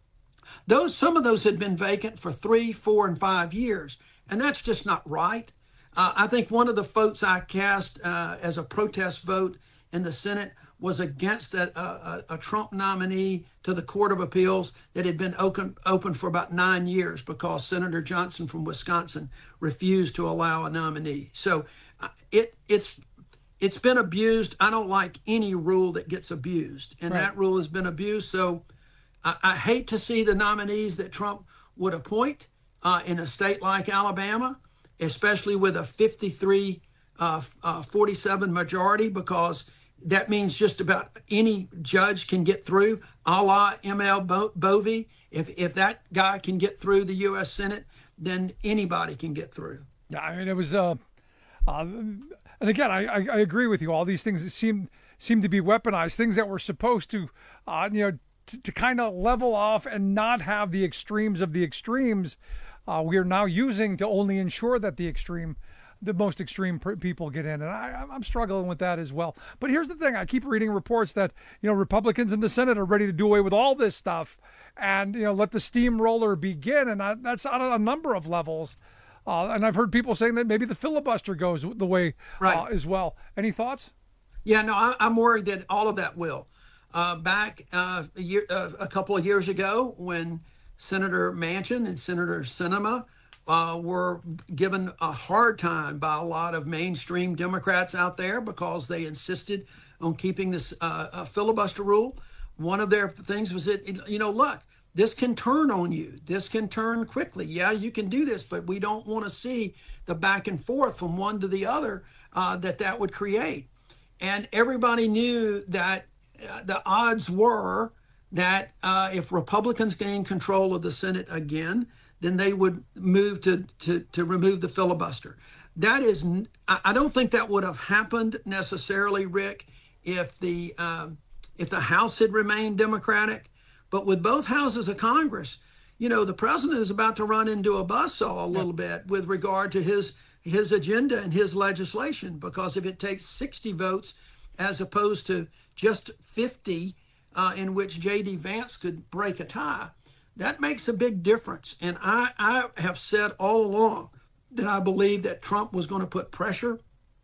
Those some of those had been vacant for three, four, and five years, and that's just not right. Uh, I think one of the votes I cast uh, as a protest vote in the Senate was against a, a, a Trump nominee to the Court of Appeals that had been open, open for about nine years because Senator Johnson from Wisconsin refused to allow a nominee. So uh, it it's it's been abused. I don't like any rule that gets abused, and right. that rule has been abused. So. I, I hate to see the nominees that Trump would appoint uh, in a state like Alabama, especially with a fifty-three forty-seven uh, uh, majority, because that means just about any judge can get through, a la M L Bovee. If, if that guy can get through the U S Senate, then anybody can get through. Yeah, I mean, it was, uh, uh, and again, I, I, I agree with you. All these things seem, seem to be weaponized, things that were supposed to, uh, you know, to, to kind of level off and not have the extremes of the extremes, uh, we are now using to only ensure that the extreme, the most extreme people get in. And I, I'm struggling with that as well. But here's the thing. I keep reading reports that, you know, Republicans in the Senate are ready to do away with all this stuff and, you know, let the steamroller begin. And I, that's on a number of levels. Uh, and I've heard people saying that maybe the filibuster goes the way right. uh, as well. Any thoughts? Yeah, no, I, I'm worried that all of that will. Uh, back uh, a, year, uh, a couple of years ago, when Senator Manchin and Senator Sinema uh, were given a hard time by a lot of mainstream Democrats out there because they insisted on keeping this uh, uh, filibuster rule, one of their things was that, you know, look, this can turn on you. This can turn quickly. Yeah, you can do this, but we don't want to see the back and forth from one to the other uh, that that would create. And everybody knew that uh, the odds were that uh, if Republicans gained control of the Senate again, then they would move to, to, to remove the filibuster. That is, I don't think that would have happened necessarily, Rick, if the um, if the House had remained Democratic. But with both houses of Congress, you know, the president is about to run into a buzzsaw a little bit with regard to his his agenda and his legislation, because if it takes sixty votes as opposed to just fifty uh, in which J D Vance could break a tie, that makes a big difference. And I, I have said all along that I believe that Trump was going to put pressure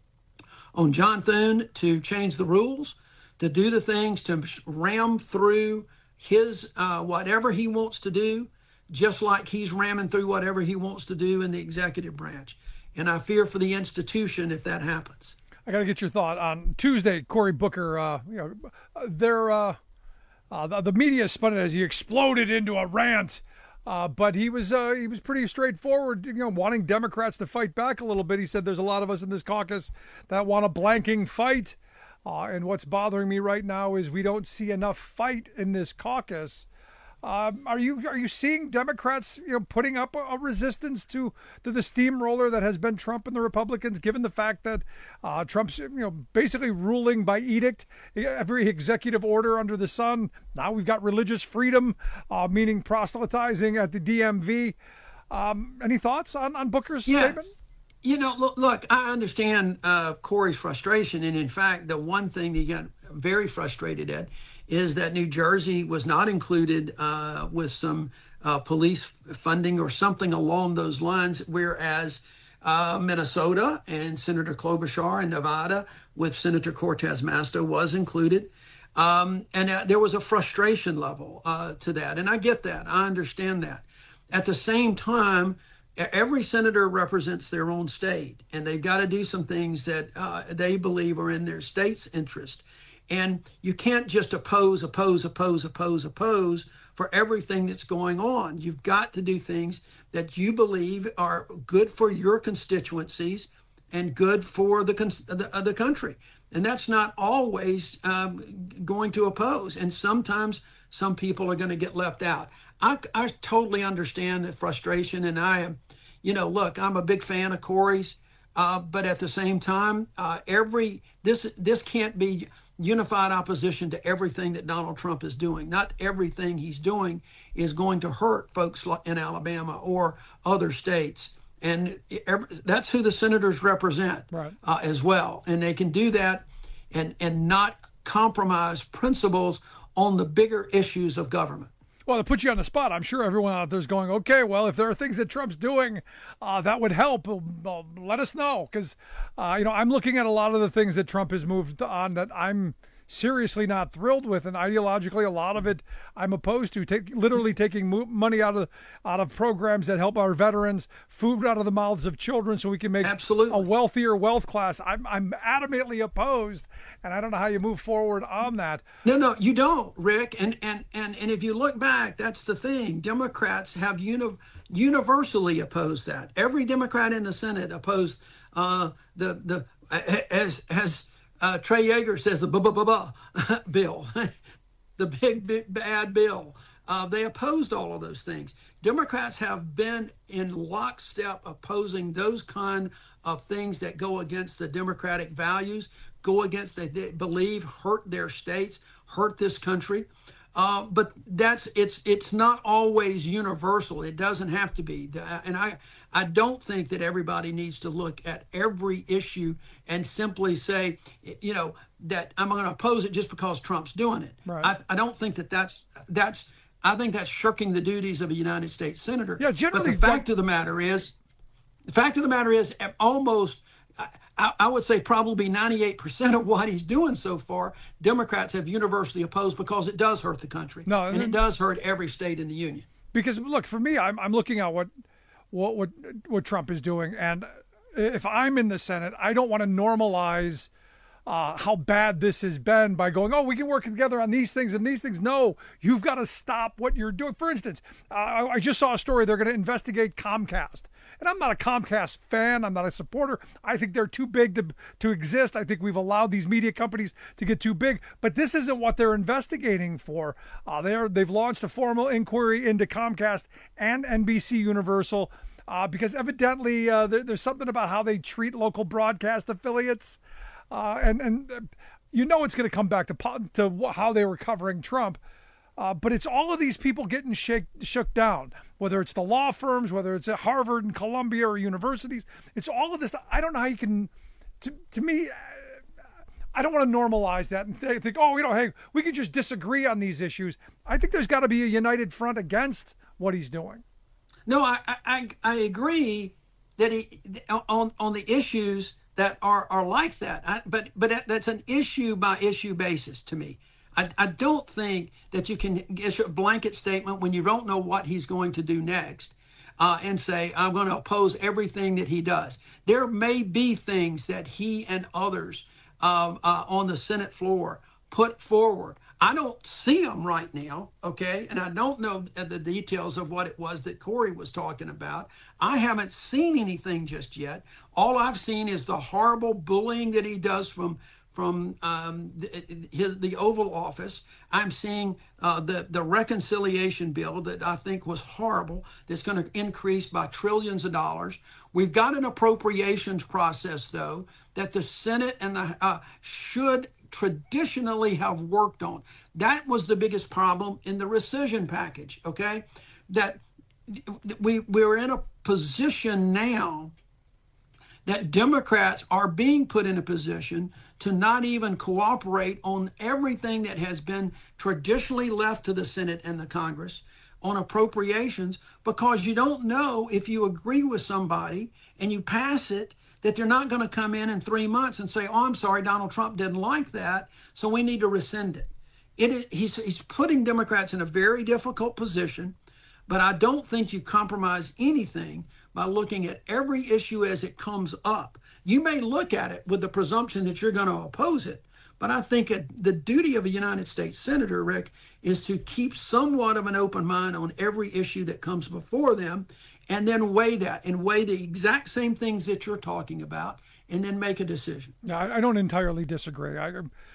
on John Thune to change the rules, to do the things to ram through his uh, whatever he wants to do, just like he's ramming through whatever he wants to do in the executive branch. And I fear for the institution if that happens. I got to get your thought on Tuesday. Cory Booker, uh, you know, they're, uh, uh, the, the media spun it as he exploded into a rant, uh, but he was uh, he was pretty straightforward, you know, wanting Democrats to fight back a little bit. He said there's a lot of us in this caucus that want a blanking fight. Uh, and what's bothering me right now is we don't see enough fight in this caucus. Um, are you are you seeing Democrats, you know, putting up a, a resistance to, to the steamroller that has been Trump and the Republicans, given the fact that uh, Trump's, you know, basically ruling by edict, every executive order under the sun? Now we've got religious freedom, uh, meaning proselytizing at the D M V. Um, any thoughts on, on Booker's yeah. statement? You know, look, look I understand uh, Cory's frustration. And in fact, the one thing that he got very frustrated at is that New Jersey was not included uh, with some uh, police funding or something along those lines, whereas uh, Minnesota and Senator Klobuchar and Nevada with Senator Cortez Masto was included. Um, and uh, there was a frustration level uh, to that. And I get that. I understand that. At the same time, every senator represents their own state, and they've got to do some things that uh, they believe are in their state's interest. And you can't just oppose, oppose, oppose, oppose, oppose for everything that's going on. You've got to do things that you believe are good for your constituencies and good for the the, the country. And that's not always um, going to oppose. And sometimes some people are going to get left out. I, I totally understand the frustration, and I am, you know, look, I'm a big fan of Cory's, uh, but at the same time, uh, every this this can't be unified opposition to everything that Donald Trump is doing. Not everything he's doing is going to hurt folks in Alabama or other states, and every, that's who the senators represent, right. uh, as well, and they can do that and and not compromise principles on the bigger issues of government. Well, to put you on the spot, I'm sure everyone out there is going, okay, well, if there are things that Trump's doing uh, that would help, well, let us know. Because, uh, you know, I'm looking at a lot of the things that Trump has moved on that I'm seriously not thrilled with, and ideologically a lot of it I'm opposed to. Take, literally taking mo- money out of out of programs that help our veterans, food out of the mouths of children so we can make Absolutely. a wealthier wealth class. I'm, I'm adamantly opposed, and I don't know how you move forward on that. No, no, you don't, Rick. And and and, and if you look back, that's the thing. Democrats have uni- universally opposed that. Every Democrat in the Senate opposed uh, the, the as as Uh, Trey Yeager says the b-b-b-b bill, the big, big bad bill. Uh, they opposed all of those things. Democrats have been in lockstep opposing those kind of things that go against the democratic values, go against that they believe hurt their states, hurt this country. Uh, but that's it's it's not always universal. It doesn't have to be. And I I don't think that everybody needs to look at every issue and simply say, you know, that I'm going to oppose it just because Trump's doing it. Right. I, I don't think that that's that's I think that's shirking the duties of a United States senator. Yeah, generally, but the fact of the matter is, The fact of the matter is, almost, I, I would say probably ninety-eight percent of what he's doing so far, Democrats have universally opposed because it does hurt the country. No, and it does hurt every state in the union. Because, look, for me, I'm, I'm looking at what, what, what, what Trump is doing. And if I'm in the Senate, I don't want to normalize Uh, how bad this has been by going, oh, we can work together on these things and these things. No, you've got to stop what you're doing. For instance, uh, I, I just saw a story. They're going to investigate Comcast. And I'm not a Comcast fan. I'm not a supporter. I think they're too big to, to exist. I think we've allowed these media companies to get too big. But this isn't what they're investigating for. Uh, they're, they've launched a formal inquiry into Comcast and N B C Universal uh, because evidently uh, there, there's something about how they treat local broadcast affiliates. Uh, and, and uh, you know it's going to come back to to how they were covering Trump. Uh, but it's all of these people getting shake, shook down, whether it's the law firms, whether it's at Harvard and Columbia or universities. It's all of this. I don't know how you can, to, to me, I don't want to normalize that and th- think, oh, you know, hey, we can just disagree on these issues. I think there's got to be a united front against what he's doing. No, I I, I agree that he on on the issues that are, are like that. I, but but that's an issue by issue basis to me. I, I don't think that you can issue a blanket statement when you don't know what he's going to do next uh, and say, I'm going to oppose everything that he does. There may be things that he and others uh, uh, on the Senate floor put forward. I don't see them right now, okay? And I don't know the details of what it was that Corey was talking about. I haven't seen anything just yet. All I've seen is the horrible bullying that he does from from um, the, his, the Oval Office. I'm seeing uh, the, the reconciliation bill that I think was horrible, that's going to increase by trillions of dollars. We've got an appropriations process, though, that the Senate and the uh, should traditionally have worked on. That was the biggest problem in the rescission package, okay? That we, we're in a position now that Democrats are being put in a position to not even cooperate on everything that has been traditionally left to the Senate and the Congress on appropriations, because you don't know if you agree with somebody and you pass it, that they're not going to come in in three months and say, oh, I'm sorry, Donald Trump didn't like that, so we need to rescind it. It is, he's, he's putting Democrats in a very difficult position, but I don't think you compromise anything by looking at every issue as it comes up. You may look at it with the presumption that you're going to oppose it, but I think it, the duty of a United States Senator, Rick, is to keep somewhat of an open mind on every issue that comes before them, and then weigh that and weigh the exact same things that you're talking about, and then make a decision. No, I don't entirely disagree. I,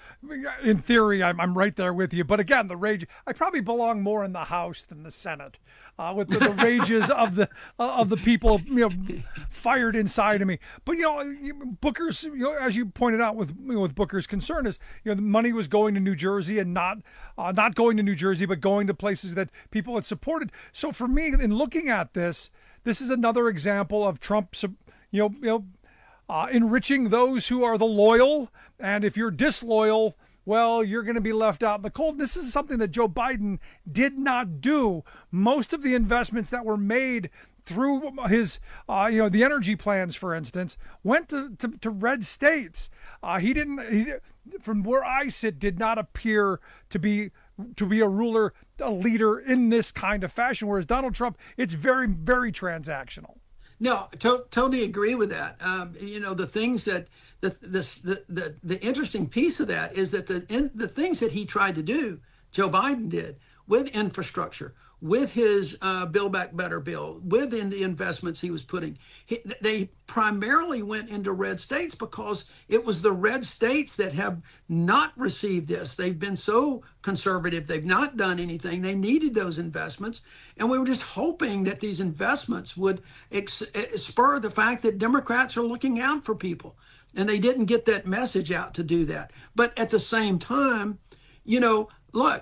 in theory, I'm, I'm right there with you. But again, the rage, I probably belong more in the House than the Senate, uh, with the, the rages of the uh, of the people, you know, fired inside of me. But, you know, Booker's, you know, as you pointed out with you know, with Booker's concern is, you know, the money was going to New Jersey and not uh, not going to New Jersey, but going to places that people had supported. So for me, in looking at this, this is another example of Trump, you know, you know, uh, enriching those who are the loyal. And if you're disloyal, well, you're going to be left out in the cold. This is something that Joe Biden did not do. Most of the investments that were made through his, uh, you know, the energy plans, for instance, went to, to, to red states. Uh, he didn't, he, from where I sit, did not appear to be to be a ruler, a leader in this kind of fashion. Whereas Donald Trump, it's very, very transactional. No, to- totally agree with that. Um, you know, the things that the, the the the the interesting piece of that is that the in, the things that he tried to do, Joe Biden did with infrastructure, with his uh, Build Back Better bill, within the investments he was putting, he, they primarily went into red states because it was the red states that have not received this. They've been so conservative. They've not done anything. They needed those investments. And we were just hoping that these investments would ex- spur the fact that Democrats are looking out for people. And they didn't get that message out to do that. But at the same time, you know, look,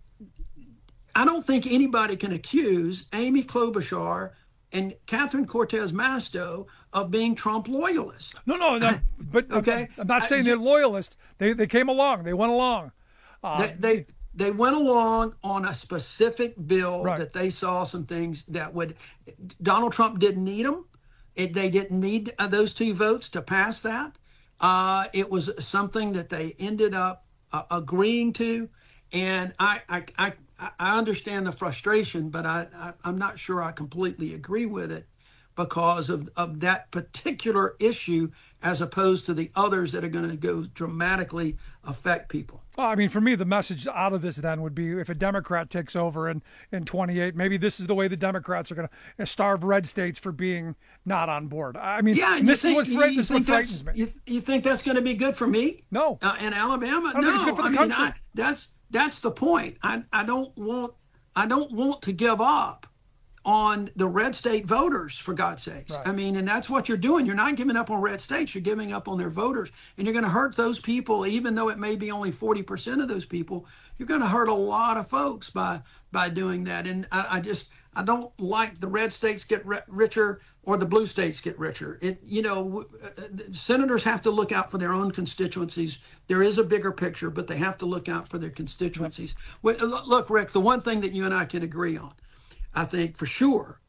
I don't think anybody can accuse Amy Klobuchar and Catherine Cortez Masto of being Trump loyalists. No, no, no but okay, I'm not saying I, they're loyalists. They they came along. They went along. Uh, they, they they went along on a specific bill right. that they saw some things that would. Donald Trump didn't need them. It, they didn't need uh, those two votes to pass that. Uh, it was something that they ended up uh, agreeing to. And I, I, I, I understand the frustration, but I, I, I'm not sure I completely agree with it because of, of that particular issue as opposed to the others that are going to go dramatically affect people. Well, I mean, for me, the message out of this then would be if a Democrat takes over in, in twenty-eight, maybe this is the way the Democrats are going to starve red states for being not on board. I mean, yeah, this, think, is what, fr- this is what frightens me. You, you think that's going to be good for me? No. Uh, in Alabama? I don't no. think it's good for the I mean, country. I, that's that's the point. I, I don't want I don't want to give up on the red state voters, for God's sakes. Right. I mean, and that's what you're doing. You're not giving up on red states. You're giving up on their voters. And you're going to hurt those people, even though it may be only forty percent of those people. You're going to hurt a lot of folks by by doing that. And I, I just, I don't like the red states get r- richer or the blue states get richer. It, you know, senators have to look out for their own constituencies. There is a bigger picture, but they have to look out for their constituencies. Right. Look, Rick, the one thing that you and I can agree on, I think for sure,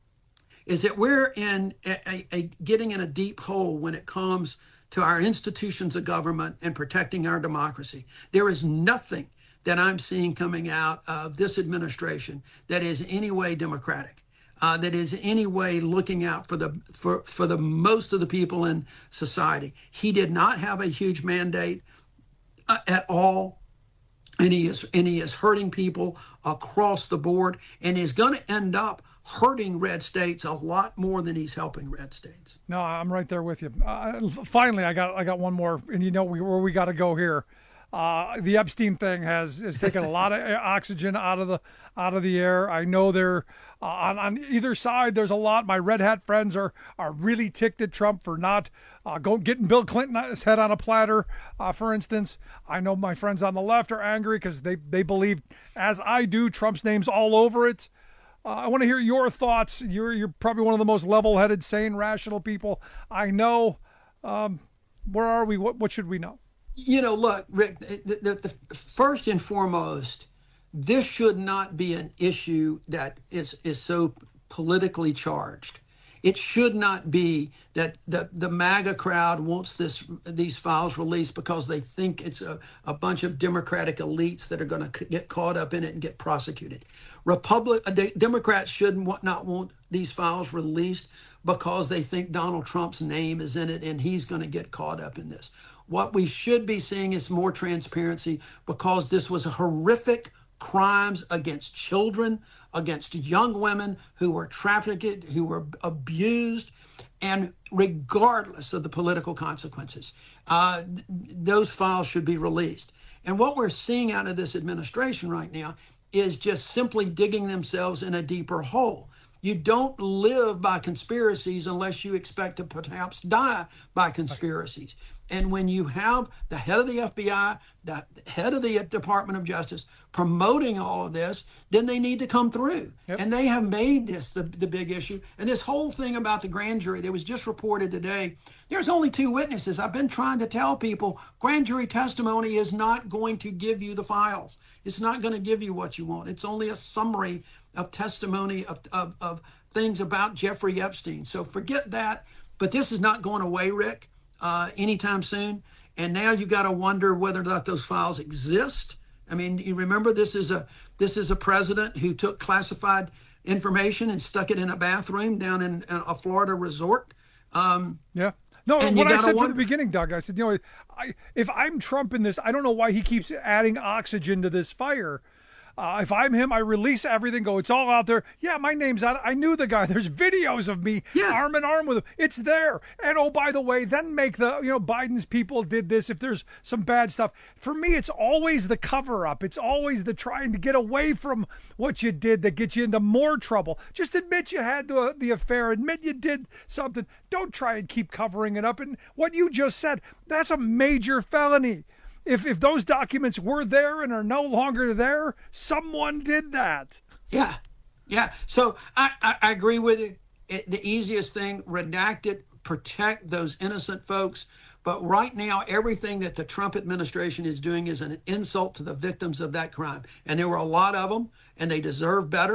is that we're in a, a, a getting in a deep hole when it comes to our institutions of government and protecting our democracy. There is nothing that I'm seeing coming out of this administration that is in any way democratic, uh, that is in any way looking out for the for, for the most of the people in society. He did not have a huge mandate uh, at all. And he is and he is hurting people across the board, and is going to end up hurting red states a lot more than he's helping red states. No, I'm right there with you. Uh, finally, I got I got one more, and you know we, where we got to go here. Uh, the Epstein thing has, has taken a lot of oxygen out of the out of the air. I know they're uh, on on either side. There's a lot. My red hat friends are are really ticked at Trump for not uh, going getting Bill Clinton's head on a platter. Uh, for instance, I know my friends on the left are angry because they they believe, as I do, Trump's name's all over it. Uh, I want to hear your thoughts. You're you're probably one of the most level-headed, sane, rational people I know. Um, where are we? What what should we know? You know, look, Rick, the, the, the first and foremost, this should not be an issue that is, is so politically charged. It should not be that the, the MAGA crowd wants this these files released because they think it's a, a bunch of Democratic elites that are going to get caught up in it and get prosecuted. Republic, Democrats should not want these files released because they think Donald Trump's name is in it and he's going to get caught up in this. What we should be seeing is more transparency because this was horrific crimes against children, against young women who were trafficked, who were abused, and regardless of the political consequences, uh, th- those files should be released. And what we're seeing out of this administration right now is just simply digging themselves in a deeper hole. You don't live by conspiracies unless you expect to perhaps die by conspiracies. And when you have the head of the F B I, the head of the Department of Justice promoting all of this, then they need to come through. Yep. And they have made this the, the big issue. And this whole thing about the grand jury that was just reported today, there's only two witnesses. I've been trying to tell people grand jury testimony is not going to give you the files. It's not going to give you what you want. It's only a summary of testimony of, of, of things about Jeffrey Epstein. So forget that. But this is not going away, Rick, uh, anytime soon. And now you got to wonder whether or not those files exist. I mean, you remember this is a this is a president who took classified information and stuck it in a bathroom down in a Florida resort. Um, yeah. No, what I said wonder. from the beginning, Doug, I said, you know, I, if I'm Trump in this, I don't know why he keeps adding oxygen to this fire. Uh, if I'm him, I release everything, go, it's all out there. Yeah, my name's out. I knew the guy. There's videos of me yeah. arm in arm with him. It's there. And oh, by the way, then make the, you know, Biden's people did this. If there's some bad stuff. For me, it's always the cover up. It's always the trying to get away from what you did that gets you into more trouble. Just admit you had the, the affair. Admit you did something. Don't try and keep covering it up. And what you just said, that's a major felony. If if those documents were there and are no longer there, someone did that. Yeah, yeah. So I, I, I agree with you. It, the easiest thing, redact it, protect those innocent folks. But right now, everything that the Trump administration is doing is an insult to the victims of that crime. And there were a lot of them, and they deserve better.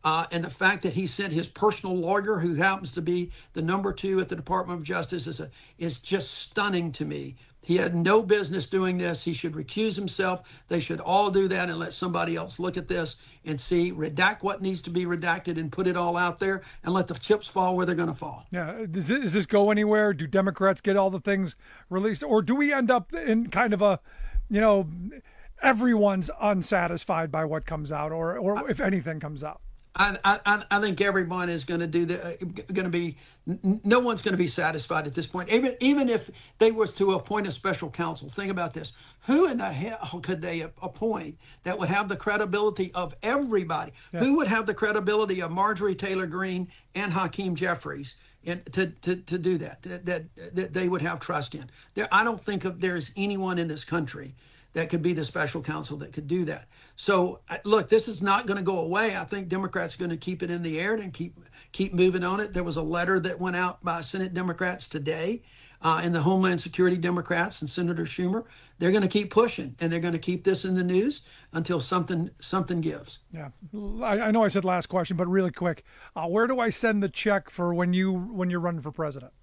Uh, and the fact that he sent his personal lawyer, who happens to be the number two at the Department of Justice, is, a, is just stunning to me. He had no business doing this. He should recuse himself. They should all do that and let somebody else look at this and see, redact what needs to be redacted and put it all out there and let the chips fall where they're going to fall. Yeah. Does, it, does this go anywhere? Do Democrats get all the things released? Or do we end up in kind of a, you know, everyone's unsatisfied by what comes out, or, or if anything comes out? I, I I think everyone is going to do the going to be no one's going to be satisfied at this point. Even even if they was to appoint a special counsel, think about this: who in the hell could they appoint that would have the credibility of everybody? Yeah. Who would have the credibility of Marjorie Taylor Greene and Hakeem Jeffries in, to, to to do that, that? That that they would have trust in. There, I don't think of there's anyone in this country that could be the special counsel that could do that. So, look, this is not going to go away. I think Democrats are going to keep it in the air and keep keep moving on it. There was a letter that went out by Senate Democrats today, uh, and the Homeland Security Democrats and Senator Schumer. They're going to keep pushing, and they're going to keep this in the news until something something gives. Yeah, I, I know I said last question, but really quick, uh, where do I send the check for when you when you're running for president?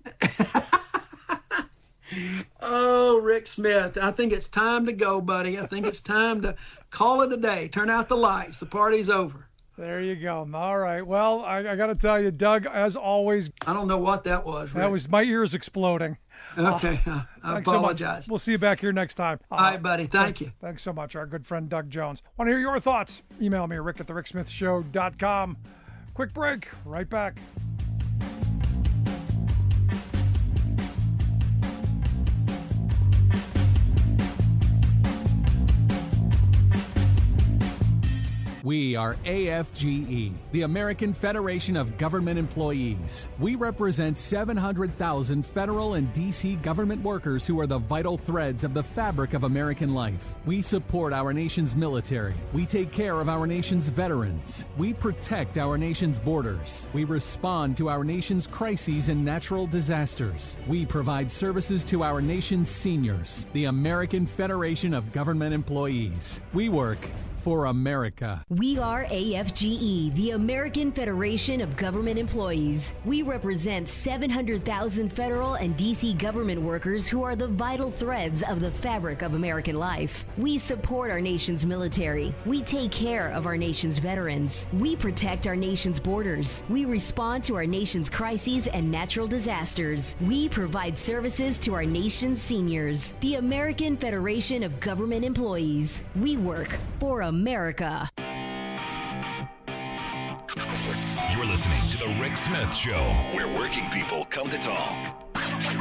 Oh, Rick Smith, I think it's time to go, buddy. I think it's time to call it a day. Turn out the lights. The party's over. There you go. All right. Well, I, I got to tell you, Doug, as always. I don't know what that was, Rick. That was my ears exploding. Okay. Uh, I apologize. So we'll see you back here next time. Uh, All right, buddy. Thank thanks, you. Thanks so much. Our good friend, Doug Jones. Want to hear your thoughts? Email me, rick at the rick smith show dot com. Quick break. Right back. We are A F G E, the American Federation of Government Employees. We represent seven hundred thousand federal and D C government workers who are the vital threads of the fabric of American life. We support our nation's military. We take care of our nation's veterans. We protect our nation's borders. We respond to our nation's crises and natural disasters. We provide services to our nation's seniors. The American Federation of Government Employees. We work for America. We are A F G E, the American Federation of Government Employees. We represent seven hundred thousand federal and D C government workers who are the vital threads of the fabric of American life. We support our nation's military. We take care of our nation's veterans. We protect our nation's borders. We respond to our nation's crises and natural disasters. We provide services to our nation's seniors. The American Federation of Government Employees. We work for America. You're listening to The Rick Smith Show, where working people come to talk.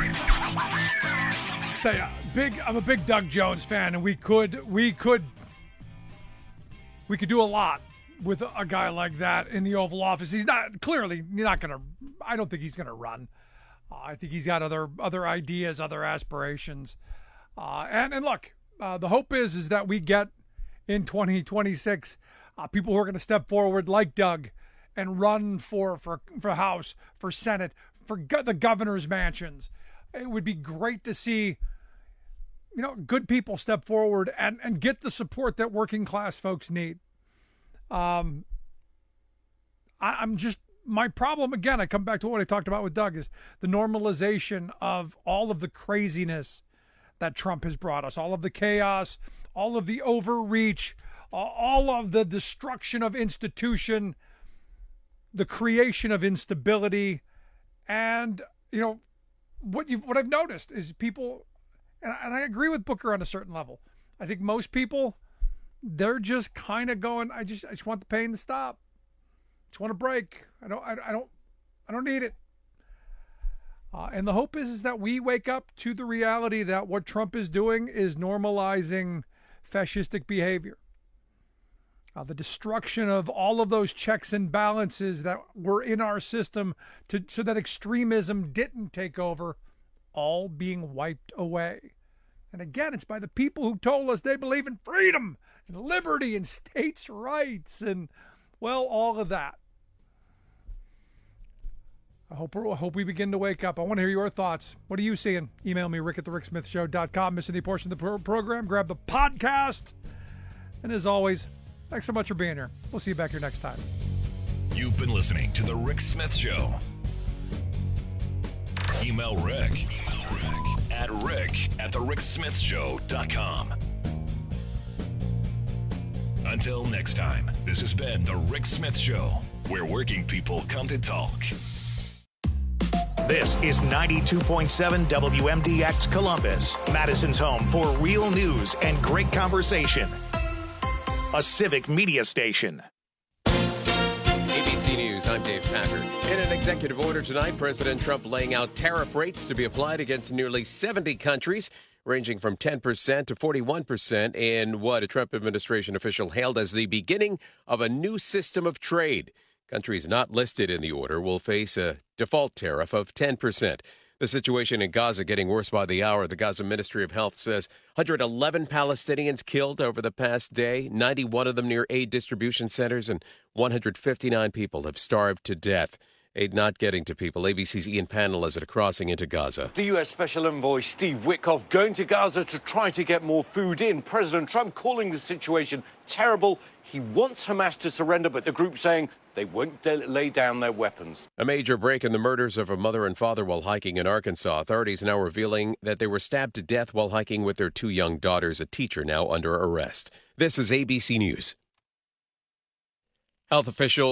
Say, uh, big. I'm a big Doug Jones fan, and we could, we could, we could do a lot with a guy like that in the Oval Office. He's not clearly he's not going to. I don't think he's going to run. Uh, I think he's got other other ideas, other aspirations. Uh, and and look, uh, the hope is is that we get in twenty twenty-six, uh, people who are going to step forward like Doug and run for, for, for House, for Senate, for go- the governor's mansions. It would be great to see, you know, good people step forward and, and get the support that working class folks need. Um, I, I'm just, my problem, again, I come back to what I talked about with Doug, is the normalization of all of the craziness that Trump has brought us, all of the chaos, all of the overreach, all of the destruction of institution, the creation of instability. And, you know, what you've, what I've noticed is people, and I, and I agree with Booker on a certain level. I think most people, they're just kind of going, I just, I just want the pain to stop. I just want a break. I don't, I, I don't, I don't need it. Uh, and the hope is, is that we wake up to the reality that what Trump is doing is normalizing fascistic behavior. Uh, the destruction of all of those checks and balances that were in our system to, so that extremism didn't take over, all being wiped away. And again, it's by the people who told us they believe in freedom and liberty and states' rights and, well, all of that. I hope, I hope we begin to wake up. I want to hear your thoughts. What are you seeing? Email me, rick at the rick smith show dot com. Miss any portion of the pro- program, grab the podcast. And as always, thanks so much for being here. We'll see you back here next time. You've been listening to The Rick Smith Show. Email Rick, Email Rick at rick at the rick smith show dot com. Until next time, this has been The Rick Smith Show, where working people come to talk. This is ninety-two point seven W M D X Columbus, Madison's home for real news and great conversation. A civic media station. A B C News, I'm Dave Packard. In an executive order tonight, President Trump laying out tariff rates to be applied against nearly seventy countries, ranging from ten percent to forty-one percent in what a Trump administration official hailed as the beginning of a new system of trade. Countries not listed in the order will face a default tariff of ten percent. The situation in Gaza getting worse by the hour. The Gaza Ministry of Health says one hundred eleven Palestinians killed over the past day, ninety-one of them near aid distribution centers, and one hundred fifty-nine people have starved to death. Aid not getting to people. A B C's Ian Pannell is at a crossing into Gaza. The U S Special Envoy Steve Witkoff going to Gaza to try to get more food in. President Trump calling the situation terrible. He wants Hamas to surrender, but the group saying they won't lay down their weapons. A major break in the murders of a mother and father while hiking in Arkansas. Authorities now revealing that they were stabbed to death while hiking with their two young daughters. A teacher now under arrest. This is A B C News. Health officials